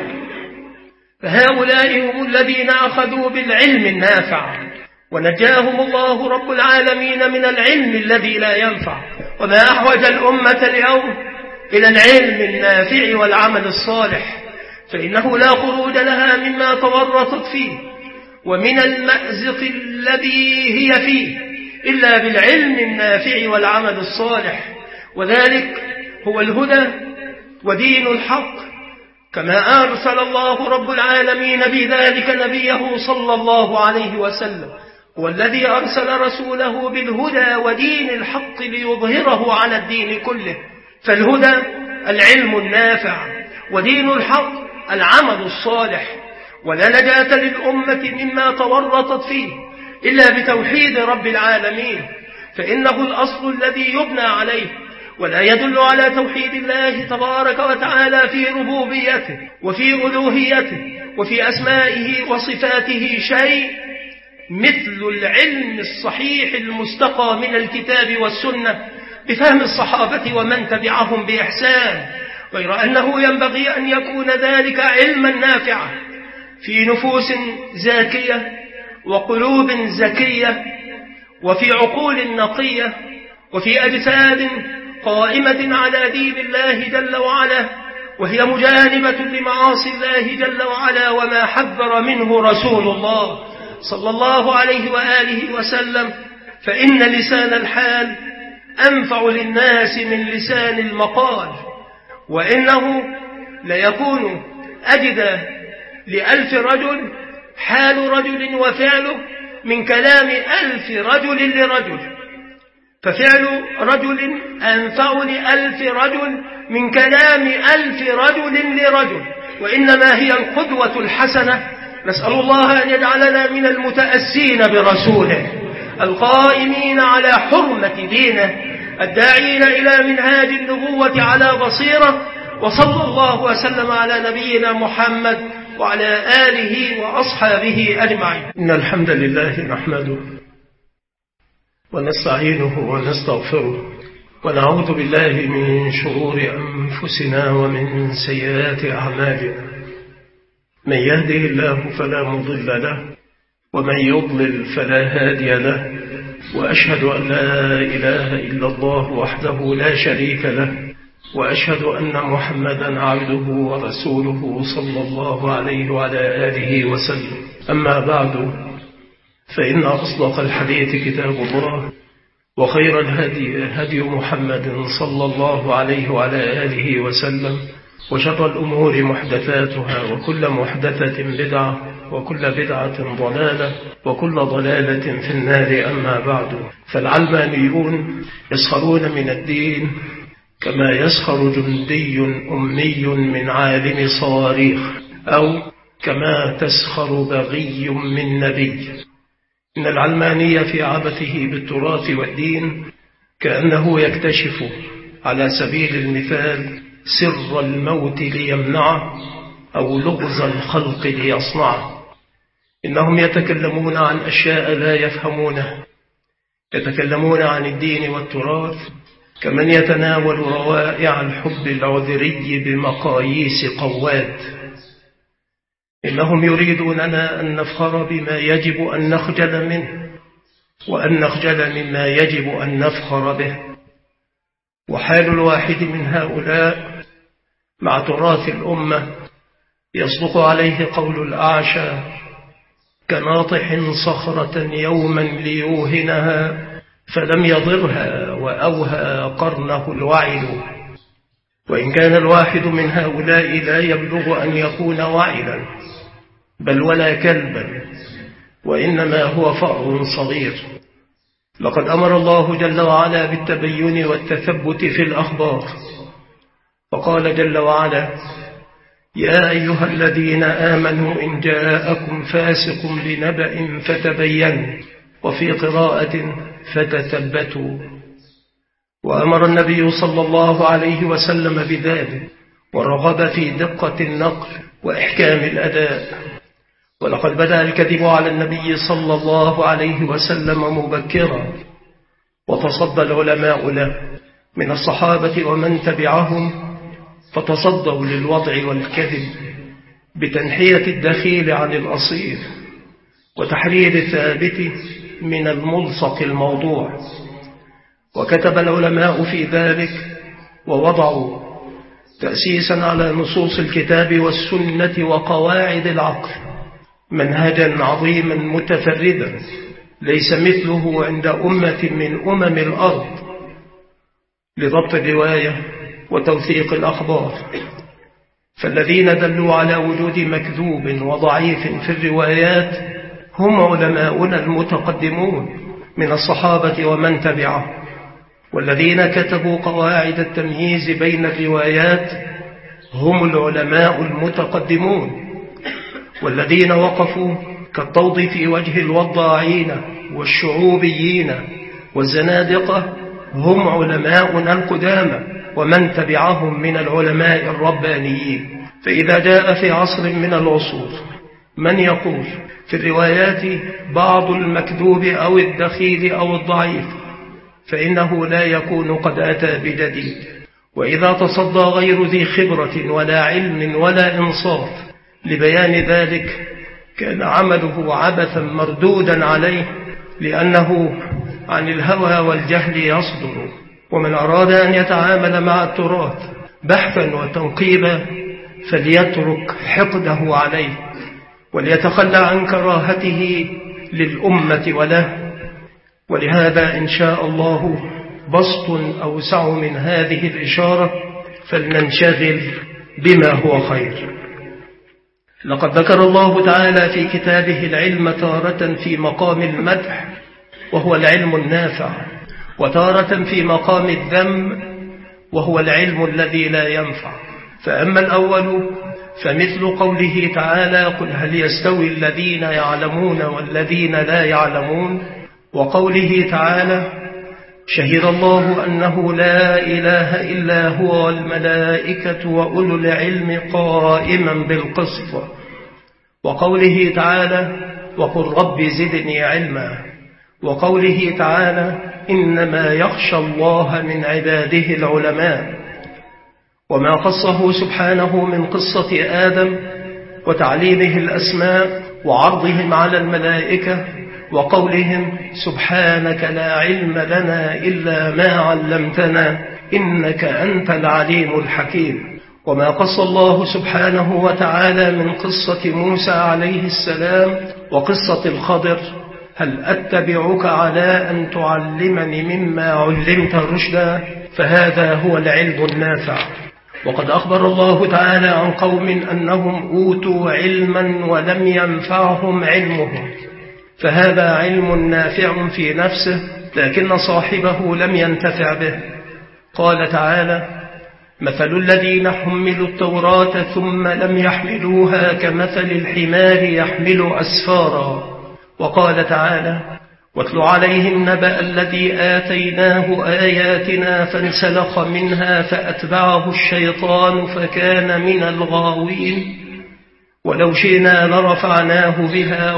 فهؤلاء هم الذين أخذوا بالعلم النافع، ونجاهم الله رب العالمين من العلم الذي لا ينفع. وما أحوج الأمة اليوم إلى العلم النافع والعمل الصالح، فإنه لا خروج لها مما تورطت فيه ومن المأزق الذي هي فيه إلا بالعلم النافع والعمل الصالح، وذلك هو الهدى ودين الحق، كما أرسل الله رب العالمين بذلك نبيه صلى الله عليه وسلم، هو الذي أرسل رسوله بالهدى ودين الحق ليظهره على الدين كله. فالهدى العلم النافع، ودين الحق العمل الصالح. ولا نجاة للأمة مما تورطت فيه إلا بتوحيد رب العالمين، فإنه الأصل الذي يبنى عليه، ولا يدل على توحيد الله تبارك وتعالى في ربوبيته وفي ألوهيته وفي أسمائه وصفاته شيء مثل العلم الصحيح المستقى من الكتاب والسنة بفهم الصحابة ومن تبعهم بإحسان، غير أنه ينبغي أن يكون ذلك علما نافعا في نفوس زاكية وقلوب زكية وفي عقول نقية وفي أجساد قائمة على دين الله جل وعلا، وهي مجانبة لمعاصي الله جل وعلا وما حذر منه رسول الله صلى الله عليه وآله وسلم. فإن لسان الحال أنفع للناس من لسان المقال، وإنه ليكون أجدى لألف رجل حال رجل وفعله من كلام ألف رجل لرجل، ففعل رجل أنفع لألف رجل من كلام ألف رجل لرجل، وإنما هي القدوة الحسنة. نسأل الله أن يجعلنا من المتأسين برسوله القائمين على حرمة دينه الداعين إلى منهاج النبوة على بصيرة. وصلى الله وسلم على نبينا محمد وعلى آله وأصحابه أجمعين. إن الحمد لله نحمده ونستعينه ونستغفره ونعوذ بالله من شرور أنفسنا ومن سيئات أعمالنا، من يهده الله فلا مضل له ومن يضلل فلا هادي له، وأشهد أن لا إله إلا الله وحده لا شريك له، وأشهد أن محمدا عبده ورسوله صلى الله عليه وعلى آله وسلم. أما بعد، فإن أصدق الحديث كتاب الله، وخير الهدي هدي محمد صلى الله عليه وعلى آله وسلم، وشر الأمور محدثاتها، وكل محدثة بدعة، وكل بدعة ضلالة، وكل ضلالة في النار. أما بعد، فالعلمانيون يسخرون من الدين كما يسخر جندي أمي من عالم صواريخ، أو كما تسخر بغي من نبي. إن العلماني في عبثه بالتراث والدين كأنه يكتشف على سبيل المثال سر الموت ليمنعه، أو لغز الخلق ليصنعه. إنهم يتكلمون عن أشياء لا يفهمونها، يتكلمون عن الدين والتراث كمن يتناول روائع الحب العذري بمقاييس قواد. إنهم يريدوننا أن نفخر بما يجب أن نخجل منه، وأن نخجل مما يجب أن نفخر به. وحال الواحد من هؤلاء مع تراث الأمة يصدق عليه قول الأعشى: كناطح صخرة يوما ليوهنها فلم يضرها وأوهى قرنه الوعل. وإن كان الواحد من هؤلاء لا يبلغ أن يكون وعلا بل ولا كلبا، وإنما هو فأر صغير. لقد أمر الله جل وعلا بالتبين والتثبت في الأخبار، فقال جل وعلا: يا أيها الذين آمنوا إن جاءكم فاسق بنبأ فتبينوا، وفي قراءة فتثبتوا. وأمر النبي صلى الله عليه وسلم بذلك، ورغب في دقة النقل وإحكام الأداء. ولقد بدأ الكذب على النبي صلى الله عليه وسلم مبكرا، وتصدى العلماء له من الصحابة ومن تبعهم، فتصدوا للوضع والكذب بتنحية الدخيل عن الأصيل، وتحرير الثابت من الملصق الموضوع. وكتب العلماء في ذلك ووضعوا تأسيسا على نصوص الكتاب والسنة وقواعد العقل منهجا عظيما متفردا ليس مثله عند أمة من أمم الأرض لضبط الرواية وتوثيق الأخبار. فالذين دلوا على وجود مكذوب وضعيف في الروايات هم علماؤنا المتقدمون من الصحابة ومن تبعهم، والذين كتبوا قواعد التمييز بين الروايات هم العلماء المتقدمون، والذين وقفوا كالطود في وجه الوضاعين والشعوبيين والزنادقة هم علماؤنا القدامى ومن تبعهم من العلماء الربانيين. فإذا جاء في عصر من العصور من يقول في الروايات بعض المكذوب أو الدخيل أو الضعيف، فإنه لا يكون قد أتى بجديد. وإذا تصدى غير ذي خبرة ولا علم ولا إنصاف لبيان ذلك كان عمله عبثا مردودا عليه، لأنه عن الهوى والجهل يصدر. ومن أراد أن يتعامل مع التراث بحثا وتنقيبا فليترك حقده عليه، وليتخلى عن كراهته للأمة وله. ولهذا إن شاء الله بسط أوسع من هذه الإشارة، فلننشغل بما هو خير. لقد ذكر الله تعالى في كتابه العلم تارة في مقام المدح وهو العلم النافع، وتارة في مقام الذم وهو العلم الذي لا ينفع. فأما الأول فمثل قوله تعالى: قل هل يستوي الذين يعلمون والذين لا يعلمون، وقوله تعالى: شهد الله أنه لا إله إلا هو والملائكة وأولو العلم قائما بالقسط، وقوله تعالى: وقل رب زدني علما، وقوله تعالى: إنما يخشى الله من عباده العلماء. وما قصه سبحانه من قصة آدم وتعليمه الأسماء وعرضهم على الملائكة وقولهم: سبحانك لا علم لنا إلا ما علمتنا إنك أنت العليم الحكيم. وما قص الله سبحانه وتعالى من قصة موسى عليه السلام وقصة الخضر: هل أتبعك على أن تعلمني مما علمت رشدا، فهذا هو العلم النافع. وقد أخبر الله تعالى عن قوم أنهم أوتوا علما ولم ينفعهم علمهم، فهذا علم نافع في نفسه لكن صاحبه لم ينتفع به. قال تعالى: مثل الذين حملوا التوراة ثم لم يحملوها كمثل الحمار يحمل أسفارا. وقال تعالى: واتل عليهم نبأ الذي آتيناه آياتنا فانسلخ منها فأتبعه الشيطان فكان من الغاوين، ولو شئنا لرفعناه بها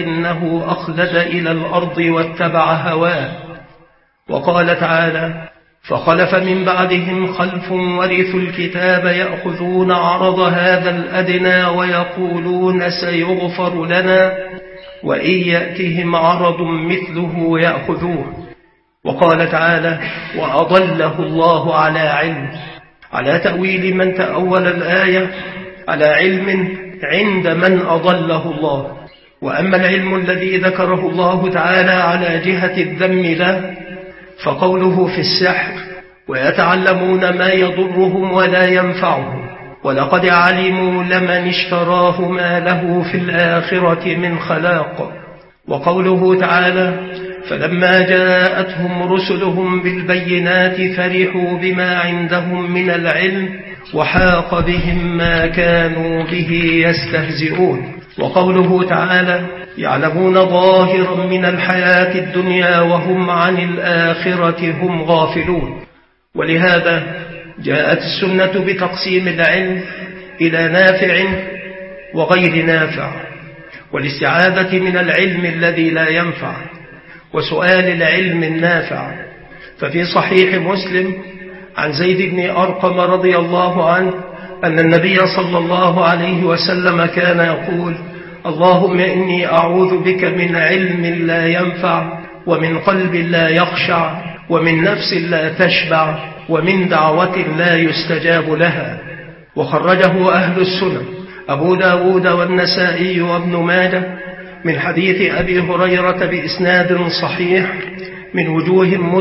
ولكنه أخلد إلى الأرض واتبع هواه. وقال تعالى: فخلف من بعدهم خلف ورثوا الكتاب يأخذون عرض هذا الأدنى ويقولون سيغفر لنا وإن يأتهم عرض مثله يأخذوه. وقال تعالى وأضله الله على علم، على تأويل من تأول الآية على علم عند من أضله الله. وأما العلم الذي ذكره الله تعالى على جهة الذم له فقوله في السحر ويتعلمون ما يضرهم ولا ينفعهم ولقد علموا لمن اشتراه ما له في الآخرة من خلاق. وقوله تعالى فلما جاءتهم رسلهم بالبينات فرحوا بما عندهم من العلم وحاق بهم ما كانوا به يستهزئون. وقوله تعالى يعلمون ظاهرا من الحياة الدنيا وهم عن الآخرة هم غافلون. ولهذا جاءت السنة بتقسيم العلم إلى نافع وغير نافع، والاستعاذة من العلم الذي لا ينفع، وسؤال العلم النافع. ففي صحيح مسلم عن زيد بن أرقم رضي الله عنه أن النبي صلى الله عليه وسلم كان يقول اللهم إني أعوذ بك من علم لا ينفع ومن قلب لا يخشع ومن نفس لا تشبع ومن دعوة لا يستجاب لها. وخرجه أهل السنن أبو داود والنسائي وابن ماجه من حديث أبي هريرة بإسناد صحيح من وجوه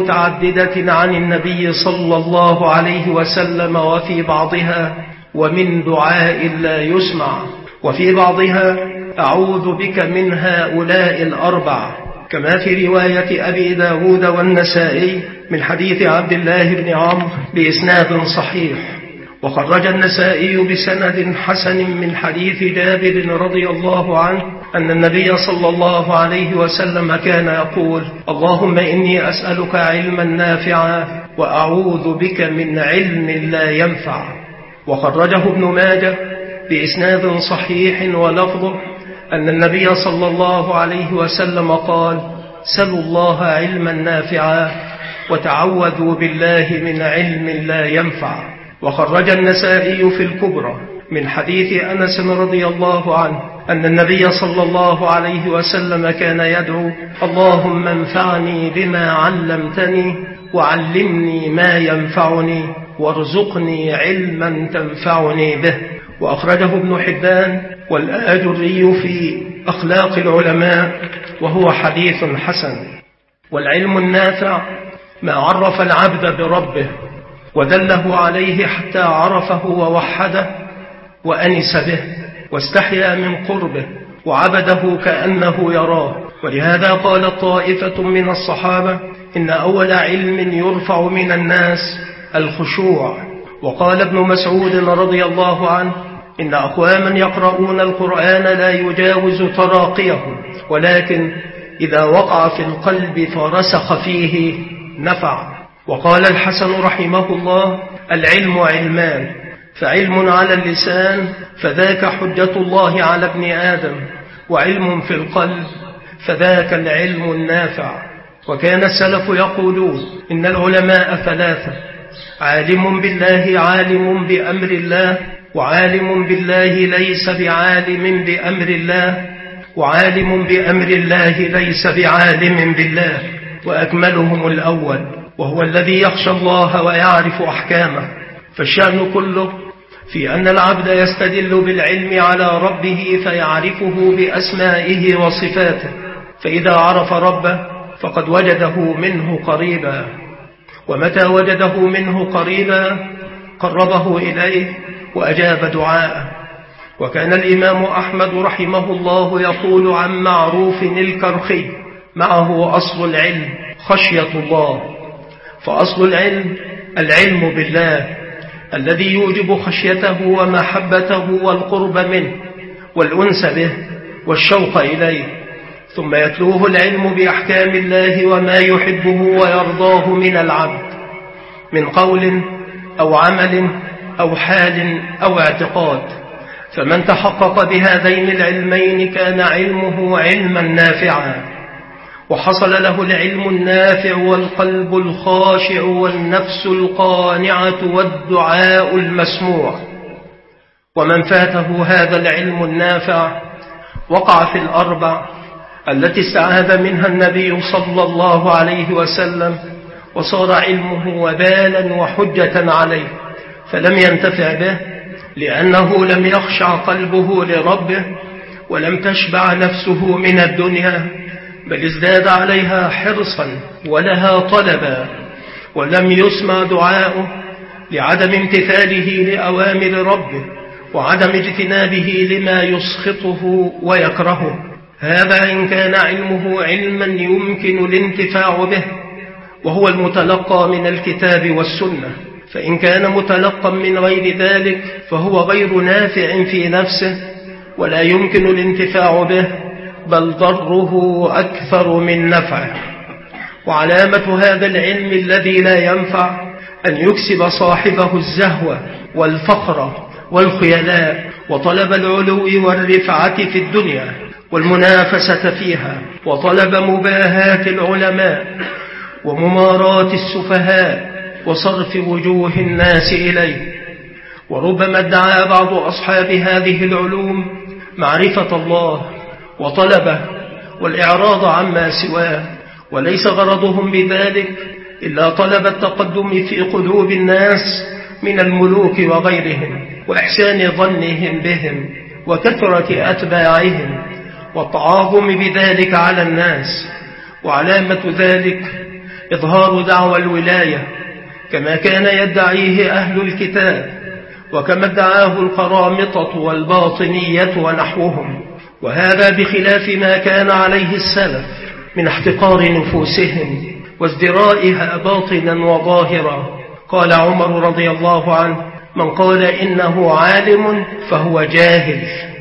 متعددة عن النبي صلى الله عليه وسلم، وفي بعضها ومن دعاء لا يسمع، وفي بعضها أعوذ بك من هؤلاء الأربع، كما في رواية أبي داود والنسائي من حديث عبد الله بن عمرو بإسناد صحيح. وخرج النسائي بسند حسن من حديث جابر رضي الله عنه أن النبي صلى الله عليه وسلم كان يقول اللهم إني أسألك علما نافعا وأعوذ بك من علم لا ينفع. وخرجه ابن ماجه بإسناد صحيح ولفظه أن النبي صلى الله عليه وسلم قال سلوا الله علما نافعا وتعوذوا بالله من علم لا ينفع. وخرج النسائي في الكبرى من حديث أنس رضي الله عنه أن النبي صلى الله عليه وسلم كان يدعو اللهم انفعني بما علمتني وعلمني ما ينفعني وارزقني علما تنفعني به. وأخرجه ابن حبان والآجري في أخلاق العلماء وهو حديث حسن. والعلم النافع ما عرف العبد بربه ودله عليه حتى عرفه ووحده وأنس به واستحيا من قربه وعبده كأنه يراه. ولهذا قال طائفة من الصحابة إن أول علم يرفع من الناس الخشوع. وقال ابن مسعود رضي الله عنه إن أقواما يقرؤون القرآن لا يجاوز تراقيهم، ولكن إذا وقع في القلب فرسخ فيه نفع. وقال الحسن رحمه الله العلم علمان، فعلم على اللسان فذاك حجة الله على ابن آدم، وعلم في القلب فذاك العلم النافع. وكان السلف يقولون إن العلماء ثلاثة: عالم بالله عالم بأمر الله، وعالم بالله ليس بعالم بأمر الله، وعالم بأمر الله ليس بعالم بالله. وأكملهم الأول وهو الذي يخشى الله ويعرف أحكامه. فالشأن كله في أن العبد يستدل بالعلم على ربه فيعرفه بأسمائه وصفاته، فإذا عرف ربه فقد وجده منه قريبا، ومتى وجده منه قريبا قربه إليه وأجاب دعاءه. وكان الإمام أحمد رحمه الله يقول عن معروف الكرخي معه أصل العلم خشية الله. فأصل العلم العلم بالله الذي يوجب خشيته ومحبته والقرب منه والأنس به والشوق إليه، ثم يتلوه العلم بأحكام الله وما يحبه ويرضاه من العبد من قول أو عمل أو حال أو اعتقاد. فمن تحقق بهذين العلمين كان علمه علما نافعا. وحصل له العلم النافع والقلب الخاشع والنفس القانعة والدعاء المسموع. ومن فاته هذا العلم النافع وقع في الأربع التي استعاذ منها النبي صلى الله عليه وسلم، وصار علمه وبالا وحجة عليه، فلم ينتفع به لأنه لم يخشع قلبه لربه، ولم تشبع نفسه من الدنيا، بل ازداد عليها حرصا ولها طلبا، ولم يسمع دعاؤه لعدم امتثاله لأوامر ربه وعدم اجتنابه لما يسخطه ويكرهه. هذا إن كان علمه علما يمكن الانتفاع به، وهو المتلقى من الكتاب والسنة. فإن كان متلقا من غير ذلك فهو غير نافع في نفسه ولا يمكن الانتفاع به، بل ضره أكثر من نفعه. وعلامة هذا العلم الذي لا ينفع أن يكسب صاحبه الزهوة والفخر والخيلاء وطلب العلو والرفعة في الدنيا والمنافسة فيها، وطلب مباهاة العلماء وممارات السفهاء وصرف وجوه الناس إليه. وربما ادعى بعض أصحاب هذه العلوم معرفة الله وطلبه والإعراض عما سواه، وليس غرضهم بذلك إلا طلب التقدم في قلوب الناس من الملوك وغيرهم، وإحسان ظنهم بهم وكثرة أتباعهم والتعاظم بذلك على الناس. وعلامة ذلك إظهار دعوى الولاية كما كان يدعيه أهل الكتاب، وكما ادعاه القرامطة والباطنية ونحوهم، وهذا بخلاف ما كان عليه السلف من احتقار نفوسهم وازدرائها باطنا وظاهرا. قال عمر رضي الله عنه: من قال إنه عالم فهو جاهل.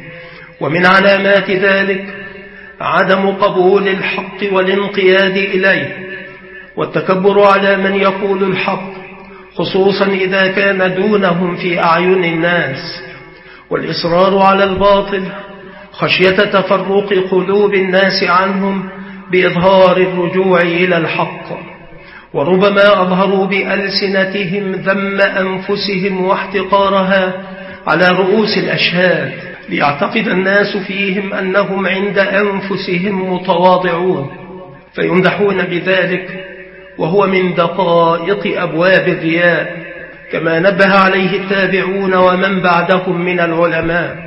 ومن علامات ذلك عدم قبول الحق والانقياد إليه، والتكبر على من يقول الحق، خصوصا إذا كان دونهم في أعين الناس، والإصرار على الباطل خشية تفرق قلوب الناس عنهم بإظهار الرجوع إلى الحق. وربما أظهروا بألسنتهم ذم أنفسهم واحتقارها على رؤوس الأشهاد، ليعتقد الناس فيهم أنهم عند أنفسهم متواضعون، فيمدحون بذلك، وهو من دقائق أبواب الرياء، كما نبه عليه التابعون ومن بعدهم من العلماء.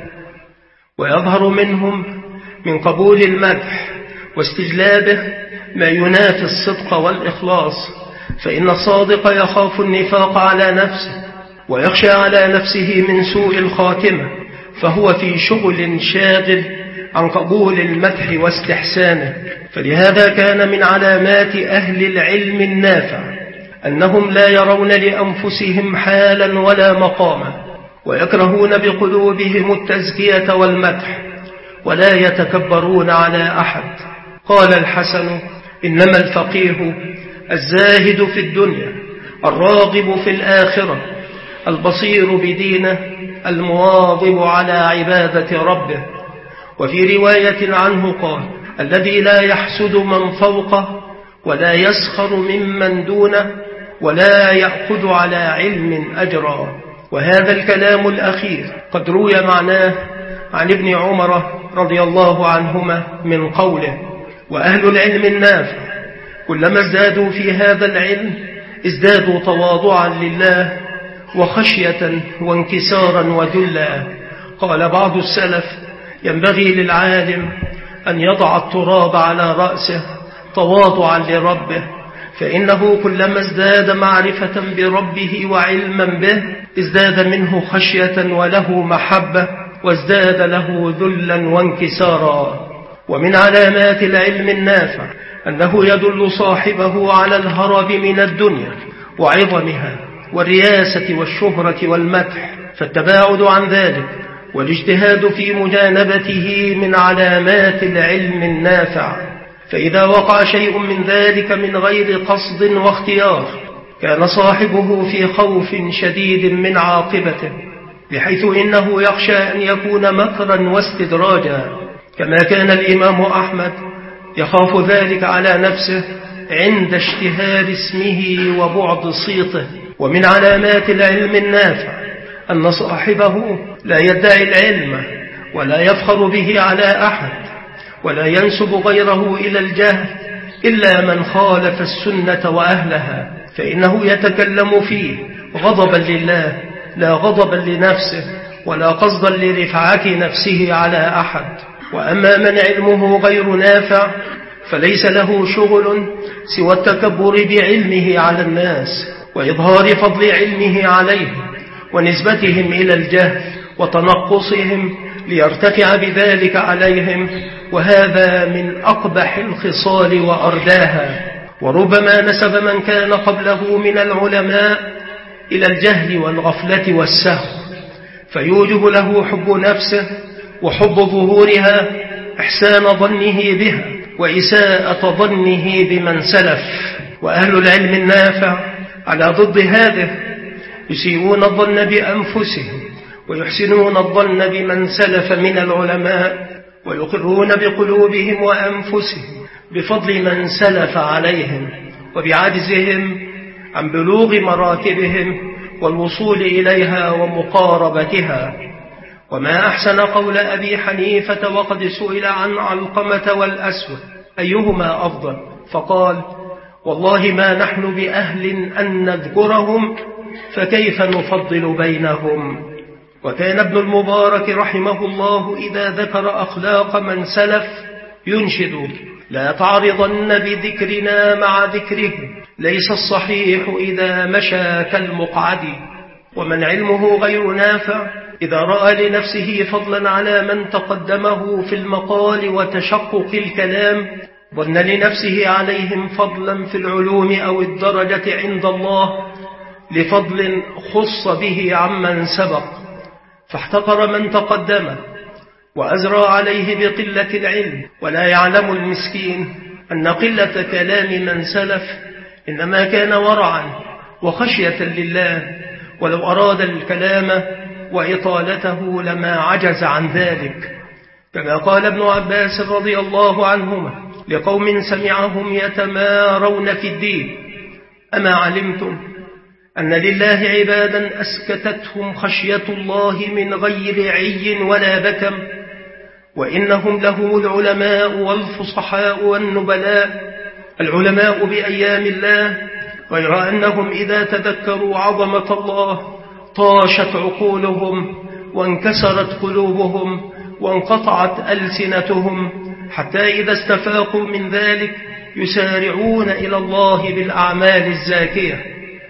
ويظهر منهم من قبول المدح واستجلابه ما ينافي الصدق والإخلاص، فإن الصادق يخاف النفاق على نفسه ويخشى على نفسه من سوء الخاتمة، فهو في شغل شاغل عن قبول المدح واستحسانه. فلهذا كان من علامات أهل العلم النافع أنهم لا يرون لأنفسهم حالا ولا مقاما، ويكرهون بقلوبهم التزكية والمدح، ولا يتكبرون على أحد. قال الحسن: إنما الفقيه الزاهد في الدنيا الراغب في الآخرة البصير بدينه المواظب على عبادة ربه. وفي رواية عنه قال: الذي لا يحسد من فوقه ولا يسخر ممن دونه ولا يأخذ على علم أجرا. وهذا الكلام الأخير قد روي معناه عن ابن عمر رضي الله عنهما من قوله: وأهل العلم النافع كلما ازدادوا في هذا العلم ازدادوا تواضعا لله وخشية وانكسارا وذلا. قال بعض السلف: ينبغي للعالم أن يضع التراب على رأسه تواضعا لربه، فإنه كلما ازداد معرفة بربه وعلما به ازداد منه خشية وله محبة، وازداد له ذلا وانكسارا. ومن علامات العلم النافع أنه يدل صاحبه على الهرب من الدنيا وعظمها والرياسة والشهرة والمدح، فالتباعد عن ذلك والاجتهاد في مجانبته من علامات العلم النافع. فإذا وقع شيء من ذلك من غير قصد واختيار كان صاحبه في خوف شديد من عاقبته، بحيث إنه يخشى أن يكون مكرا واستدراجا، كما كان الإمام أحمد يخاف ذلك على نفسه عند اشتهار اسمه وبعد صيته. ومن علامات العلم النافع أن صاحبه لا يدعي العلم ولا يفخر به على أحد ولا ينسب غيره إلى الجهل إلا من خالف السنة وأهلها، فإنه يتكلم فيه غضبا لله لا غضبا لنفسه ولا قصدا لرفعة نفسه على أحد. وأما من علمه غير نافع فليس له شغل سوى التكبر بعلمه على الناس وإظهار فضل علمه عليهم ونسبتهم إلى الجهل وتنقصهم ليرتفع بذلك عليهم، وهذا من أقبح الخصال وأرداها. وربما نسب من كان قبله من العلماء إلى الجهل والغفلة والسهو، فيوجب له حب نفسه وحب ظهورها إحسان ظنه بها وإساءة ظنه بمن سلف. وأهل العلم النافع على ضد هذه يسيئون الظن بأنفسهم ويحسنون الظن بمن سلف من العلماء ويقرون بقلوبهم وأنفسهم بفضل من سلف عليهم وبعجزهم عن بلوغ مراتبهم والوصول إليها ومقاربتها. وما أحسن قول أبي حنيفة وقد سئل عن علقمة والأسود أيهما أفضل، فقال: والله ما نحن بأهل أن نذكرهم فكيف نفضل بينهم. وكان ابن المبارك رحمه الله إذا ذكر أخلاق من سلف ينشد: لا تعرضن بذكرنا مع ذكره، ليس الصحيح إذا مشى كالمقعد. ومن علمه غير نافع إذا رأى لنفسه فضلا على من تقدمه في المقال وتشقق الكلام ظن لنفسه عليهم فضلا في العلوم أو الدرجة عند الله لفضل خص به عمن سبق، فاحتقر من تقدمه وأزرى عليه بقلة العلم. ولا يعلم المسكين أن قلة كلام من سلف إنما كان ورعا وخشية لله، ولو أراد الكلام وإطالته لما عجز عن ذلك، كما قال ابن عباس رضي الله عنهما لقوم سمعهم يتمارون في الدين: أما علمتم أن لله عبادا أسكتتهم خشية الله من غير عي ولا بكم، وإنهم له العلماء والفصحاء والنبلاء، العلماء بأيام الله، غير أنهم إذا تذكروا عظمة الله طاشت عقولهم وانكسرت قلوبهم وانقطعت ألسنتهم، حتى إذا استفاقوا من ذلك يسارعون إلى الله بالأعمال الزاكية،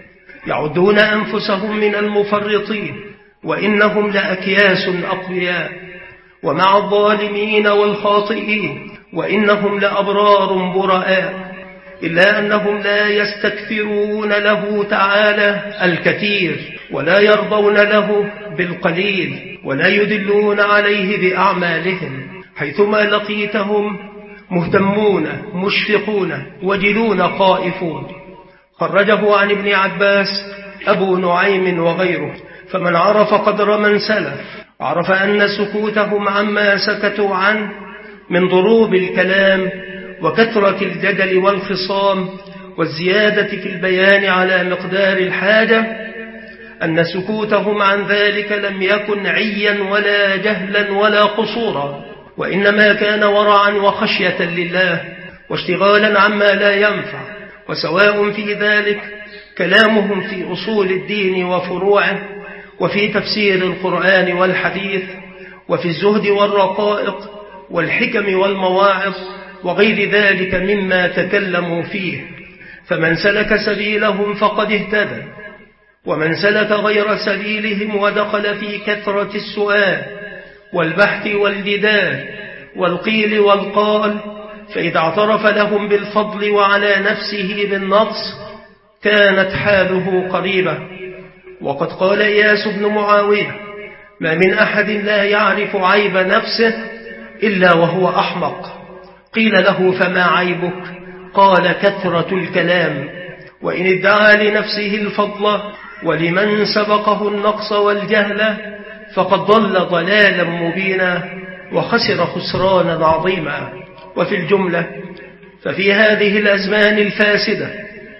يعدون أنفسهم من المفرطين، وإنهم لأكياس أقوياء، ومع الظالمين والخاطئين، وإنهم لأبرار براء، إلا أنهم لا يستكثرون له تعالى الكثير ولا يرضون له بالقليل ولا يدلون عليه بأعمالهم، حيثما لقيتهم مهتمون مشفقون وجلون خائفون. خرجه عن ابن عباس أبو نعيم وغيره. فمن عرف قدر من سلف عرف أن سكوتهم عما سكتوا عنه من ضروب الكلام وكثرة الجدل والخصام والزيادة في البيان على مقدار الحاجة، أن سكوتهم عن ذلك لم يكن عيا ولا جهلا ولا قصورا، وإنما كان ورعا وخشية لله واشتغالا عما لا ينفع. وسواء في ذلك كلامهم في أصول الدين وفروعه، وفي تفسير القرآن والحديث، وفي الزهد والرقائق والحكم والمواعظ وغير ذلك مما تكلموا فيه. فمن سلك سبيلهم فقد اهتدى، ومن سلك غير سبيلهم ودخل في كثرة السؤال والبحث والجدال والقيل والقال، فإذا اعترف لهم بالفضل وعلى نفسه بالنقص كانت حاله قريبة. وقد قال إياس بن معاوية: ما من أحد لا يعرف عيب نفسه إلا وهو أحمق. قيل له: فما عيبك؟ قال: كثرة الكلام. وإن ادعى لنفسه الفضل ولمن سبقه النقص والجهل فقد ضل ضلالا مبينا وخسر خسرانا عظيما. وفي الجملة ففي هذه الأزمان الفاسدة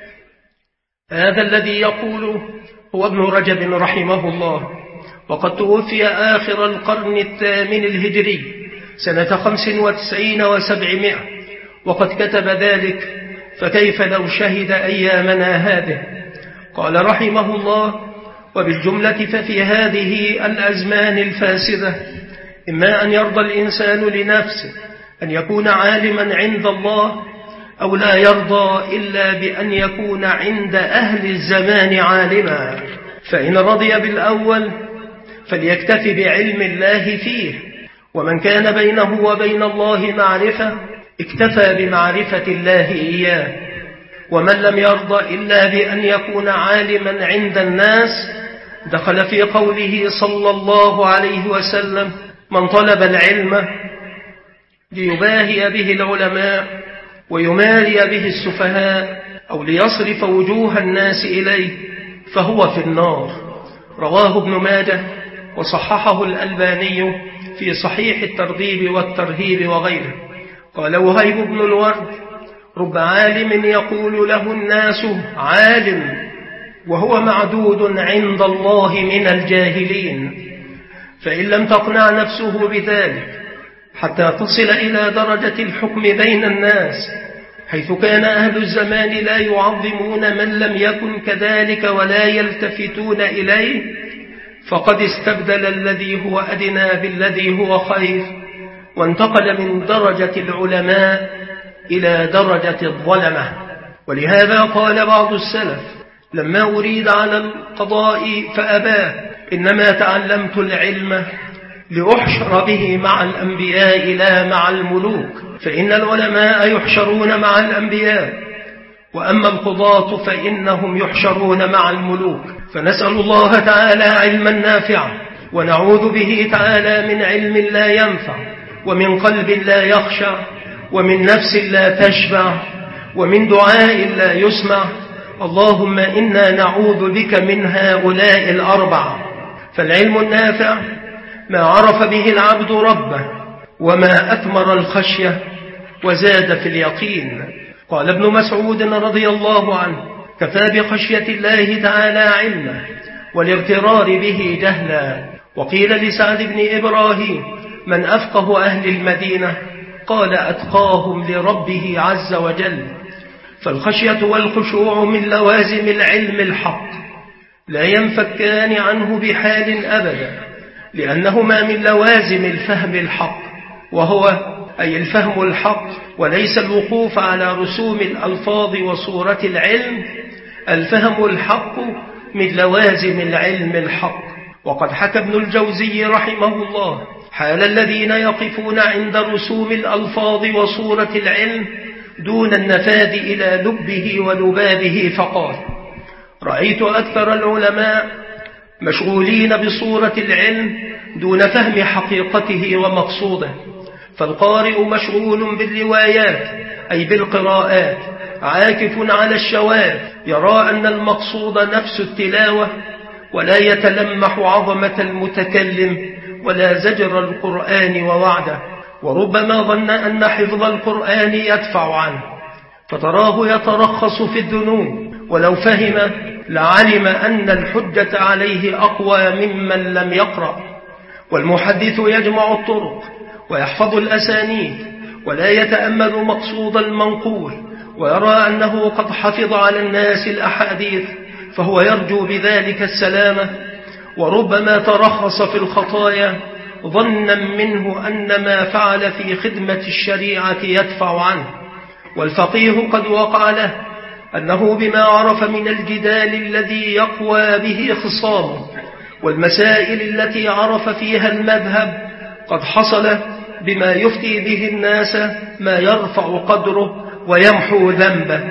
هذا الذي يقول هو ابن رجب رحمه الله، وقد توفي آخر القرن الثامن الهجري سنة خمس وتسعين وسبعمائة، وقد كتب ذلك: فكيف لو شهد أيامنا هذه. قال رحمه الله: وبالجملة ففي هذه الأزمان الفاسدة إما أن يرضى الإنسان لنفسه أن يكون عالما عند الله، أو لا يرضى إلا بأن يكون عند أهل الزمان عالما، فإن رضي بالأول فليكتفي بعلم الله فيه، ومن كان بينه وبين الله معرفة اكتفى بمعرفة الله إياه، ومن لم يرضى إلا بأن يكون عالما عند الناس دخل في قوله صلى الله عليه وسلم: من طلب العلم ليباهي به العلماء ويماري به السفهاء أو ليصرف وجوه الناس إليه فهو في النار. رواه ابن ماجه وصححه الألباني في صحيح الترغيب والترهيب وغيره. قال وهيب بن الورد: رب عالم يقول له الناس عالم وهو معدود عند الله من الجاهلين، فإن لم تقنع نفسه بذلك حتى تصل إلى درجة الحكم بين الناس، حيث كان أهل الزمان لا يعظمون من لم يكن كذلك ولا يلتفتون إليه، فقد استبدل الذي هو أدنى بالذي هو خير، وانتقل من درجة العلماء إلى درجة الظلمة. ولهذا قال بعض السلف: لما أريد على القضاء فأباه، إنما تعلمت العلم لأحشر به مع الأنبياء لا مع الملوك، فإن العلماء يحشرون مع الأنبياء، وأما القضاة فإنهم يحشرون مع الملوك. فنسأل الله تعالى علما نافعا، ونعوذ به تعالى من علم لا ينفع، ومن قلب لا يخشع، ومن نفس لا تشبع، ومن دعاء لا يسمع. اللهم إنا نعوذ بك من هؤلاء الأربعة. فالعلم النافع ما عرف به العبد ربه، وما أثمر الخشية وزاد في اليقين. قال ابن مسعود رضي الله عنه: كفى بخشية الله تعالى علما والاغترار به جهلا. وقيل لسعد بن إبراهيم: من أفقه أهل المدينة؟ قال: أتقاهم لربه عز وجل. فالخشية والخشوع من لوازم العلم الحق، لا ينفكان عنه بحال أبدا، لأنهما من لوازم الفهم الحق، وهو أي الفهم الحق، وليس الوقوف على رسوم الألفاظ وصورة العلم. الفهم الحق من لوازم العلم الحق. وقد حكى ابن الجوزي رحمه الله حال الذين يقفون عند رسوم الألفاظ وصورة العلم دون النفاذ إلى لبه ولبابه، فقال: رأيت أكثر العلماء مشغولين بصورة العلم دون فهم حقيقته ومقصوده. فالقارئ مشغول بالروايات أي بالقراءات، عاكف على الشواذ، يرى أن المقصود نفس التلاوة، ولا يتلمح عظمة المتكلم ولا زجر القرآن ووعده، وربما ظن أن حفظ القرآن يدفع عنه، فتراه يترخص في الذنوب، ولو فهم لعلم أن الحجة عليه أقوى ممن لم يقرأ. والمحدث يجمع الطرق ويحفظ الأسانيد، ولا يتأمل مقصود المنقول، ويرى أنه قد حفظ على الناس الأحاديث، فهو يرجو بذلك السلامة. وربما ترخص في الخطايا ظنا منه أن ما فعل في خدمة الشريعة يدفع عنه. والفقيه قد وقع له أنه بما عرف من الجدال الذي يقوى به خصامه والمسائل التي عرف فيها المذهب قد حصل بما يفتي به الناس ما يرفع قدره ويمحو ذنبه،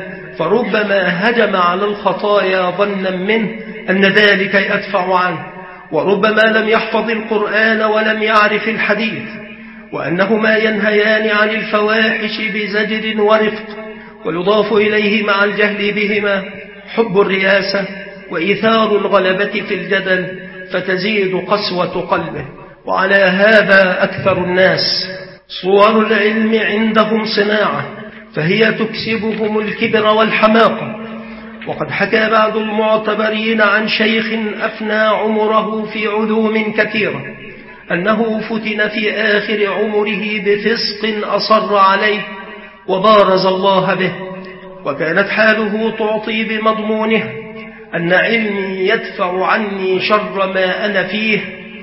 فربما هجم على الخطايا ظنا منه أن ذلك يدفع عنه، وربما لم يحفظ القرآن ولم يعرف الحديث، وأنهما ينهيان عن الفواحش بزجر ورفق، ويضاف إليه مع الجهل بهما حب الرياسة وإيثار الغلبة في الجدل، فتزيد قسوة قلبه. وعلى هذا أكثر الناس. صور العلم عندهم صناعة، فهي تكسبهم الكبر والحماقة. وقد حكى بعض المعتبرين عن شيخ أفنى عمره في علوم كثيرة أنه فتن في آخر عمره بفسق أصر عليه وبارز الله به، وكانت حاله تعطي بمضمونه أن علمي يدفع عني شر ما أنا فيه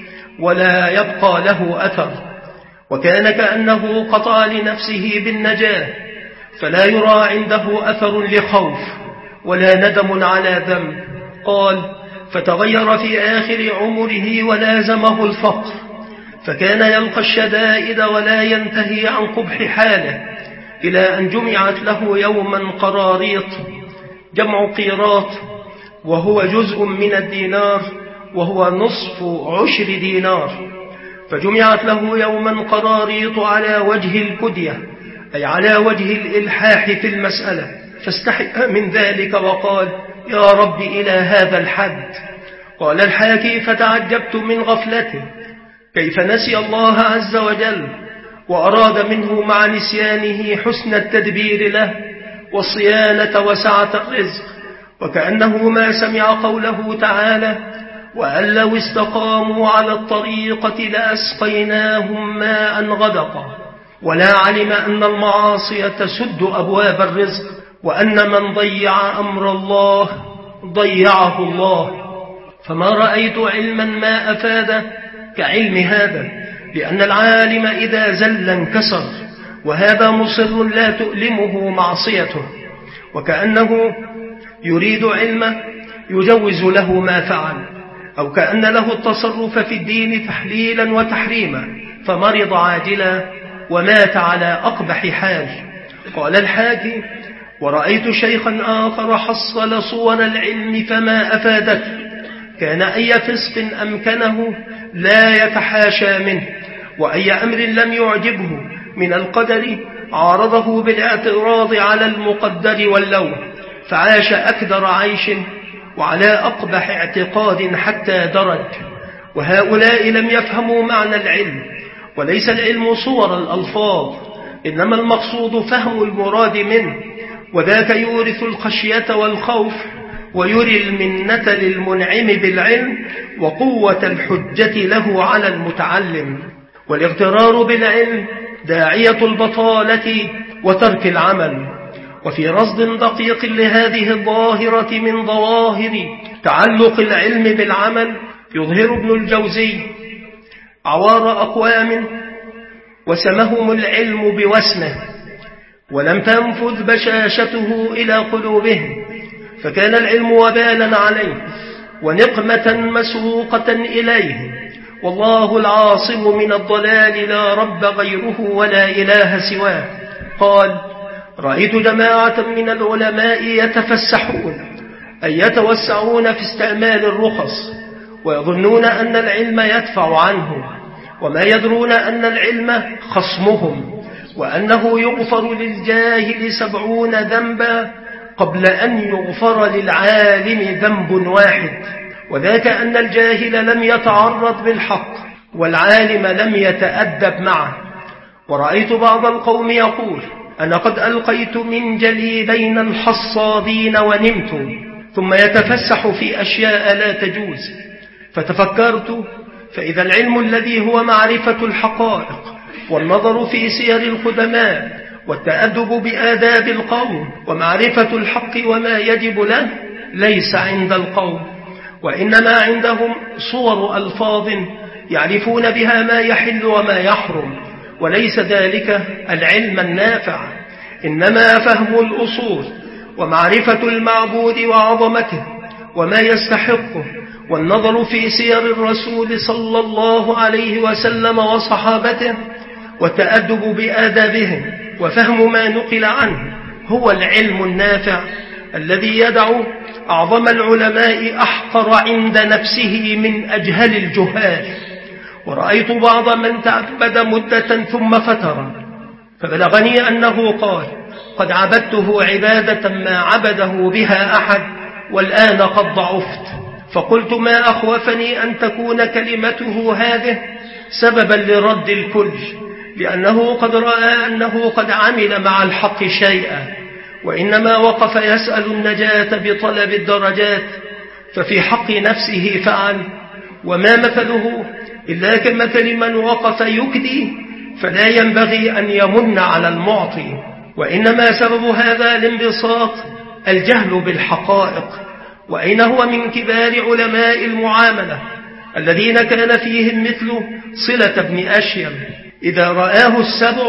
ولا يبقى له أثر، وكان كأنه قطع لنفسه بالنجاة، فلا يرى عنده أثر لخوف ولا ندم على ذنب. قال: فتغير في آخر عمره ولازمه الفقر، فكان يلقى الشدائد ولا ينتهي عن قبح حاله، إلى أن جمعت له يوما قراريط، جمع قيراط وهو جزء من الدينار وهو نصف عشر دينار، فجمعت له يوما قراريط على وجه الكدية، أي على وجه الإلحاح في المسألة، فاستحق من ذلك وقال: يا رب إلى هذا الحد. قال الحاكي: فتعجبت من غفلته، كيف نسي الله عز وجل وأراد منه مع نسيانه حسن التدبير له والصيانة وسعة الرزق، وكأنه ما سمع قوله تعالى: وأن لو استقاموا على الطريقة لأسقيناهم ماء غدقا، ولا علم أن المعاصي تسد أبواب الرزق، وأن من ضيع أمر الله ضيعه الله. فما رأيت علما ما أفاد كعلم هذا، لأن العالم إذا زل انكسر، وهذا مصر لا تؤلمه معصيته، وكأنه يريد علما يجوز له ما فعل، أو كأن له التصرف في الدين تحليلا وتحريما، فمرض عاجلا ومات على أقبح حال. قال الحاكي: ورأيت شيخا آخر حصل صور العلم فما أفادته، كان أي فسق أمكنه لا يتحاشى منه، وأي أمر لم يعجبه من القدر عارضه بالاعتراض على المقدر واللوم، فعاش أكدر عيش وعلى أقبح اعتقاد حتى درج. وهؤلاء لم يفهموا معنى العلم، وليس العلم صور الألفاظ، إنما المقصود فهم المراد منه، وذاك يورث الخشية والخوف ويري المنة للمنعم بالعلم وقوة الحجة له على المتعلم. والاغترار بالعلم داعية البطالة وترك العمل. وفي رصد دقيق لهذه الظاهرة من ظواهر تعلق العلم بالعمل يظهر ابن الجوزي عوار أقوام وسمهم العلم بوسمه، ولم تنفذ بشاشته إلى قلوبهم، فكان العلم وبالا عليه ونقمة مسوقة إليه، والله العاصم من الضلال لا رب غيره ولا إله سواه. قال: رأيت جماعة من العلماء يتفسحون أي يتوسعون في استعمال الرخص، ويظنون أن العلم يدفع عنهم، وما يدرون أن العلم خصمهم، وأنه يغفر للجاهل سبعون ذنبا قبل أن يغفر للعالم ذنب واحد، وذاك أن الجاهل لم يتعرض بالحق والعالم لم يتأدب معه. ورأيت بعض القوم يقول: أنا قد ألقيت من جليدين الحصادين ونمت، ثم يتفسح في أشياء لا تجوز. فتفكرت فإذا العلم الذي هو معرفة الحقائق والنظر في سير القدماء والتأدب بآداب القوم ومعرفة الحق وما يجب له ليس عند القوم، وإنما عندهم صور ألفاظ يعرفون بها ما يحل وما يحرم، وليس ذلك العلم النافع، إنما فهم الأصول ومعرفة المعبود وعظمته وما يستحقه، والنظر في سير الرسول صلى الله عليه وسلم وصحابته والتأدب بآدابهم وفهم ما نقل عنه هو العلم النافع الذي يدع أعظم العلماء أحقر عند نفسه من أجهل الجهال. ورأيت بعض من تعبد مدة ثم فتر، فبلغني أنه قال: قد عبدته عبادة ما عبده بها أحد والآن قد ضعفت. فقلت: ما أخوفني أن تكون كلمته هذه سببا لرد الكل، لأنه قد رأى أنه قد عمل مع الحق شيئا، وإنما وقف يسأل النجاة بطلب الدرجات، ففي حق نفسه فعل، وما مثله إلا كمثل من وقف يكدي، فلا ينبغي أن يمن على المعطي، وإنما سبب هذا الانبساط الجهل بالحقائق. وأين هو من كبار علماء المعاملة الذين كان فيهم مثل صلة بن أشيم، إذا رآه السبع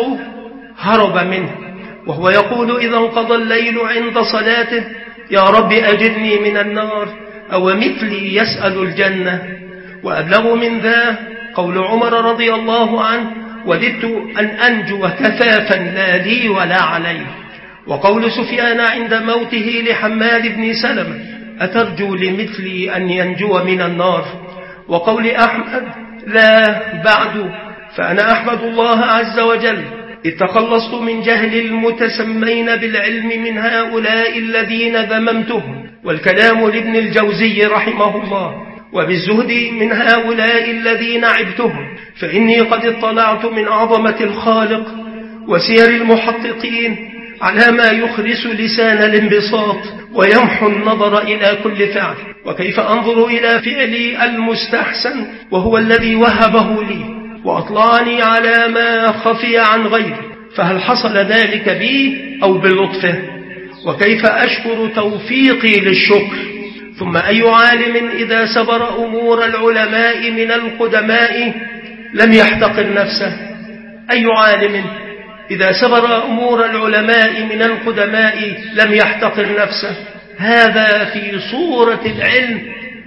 هرب منه، وهو يقول إذا انقضى الليل عند صلاته: يا رب أجرني من النار، أو مثلي يسأل الجنة. وأبلغ من ذا قول عمر رضي الله عنه: وددت أن أنجو كفافا لا لي ولا علي. وقول سفيان عند موته لحماد بن سلمة: أترجو لمثلي أن ينجو من النار. وقول أحمد: لا بعد، فأنا أحمد الله عز وجل إذ تخلصت من جهل المتسمين بالعلم من هؤلاء الذين ذممتهم. والكلام لابن الجوزي رحمه الله: وبالزهد من هؤلاء الذين عبتهم، فإني قد اطلعت من عظمة الخالق وسير المحققين على ما يخرس لسان الانبساط ويمحو النظر إلى كل فعل، وكيف أنظر إلى فعلي المستحسن وهو الذي وهبه لي، وأطلعني على ما خفي عن غيري، فهل حصل ذلك بي أو بلطفه؟ وكيف أشكر توفيقي للشكر؟ ثم أي عالم إذا سبر أمور العلماء من القدماء لم يحتقر نفسه؟ أي عالم إذا سبر أمور العلماء من القدماء لم يحتقر نفسه؟ هذا في صورة العلم،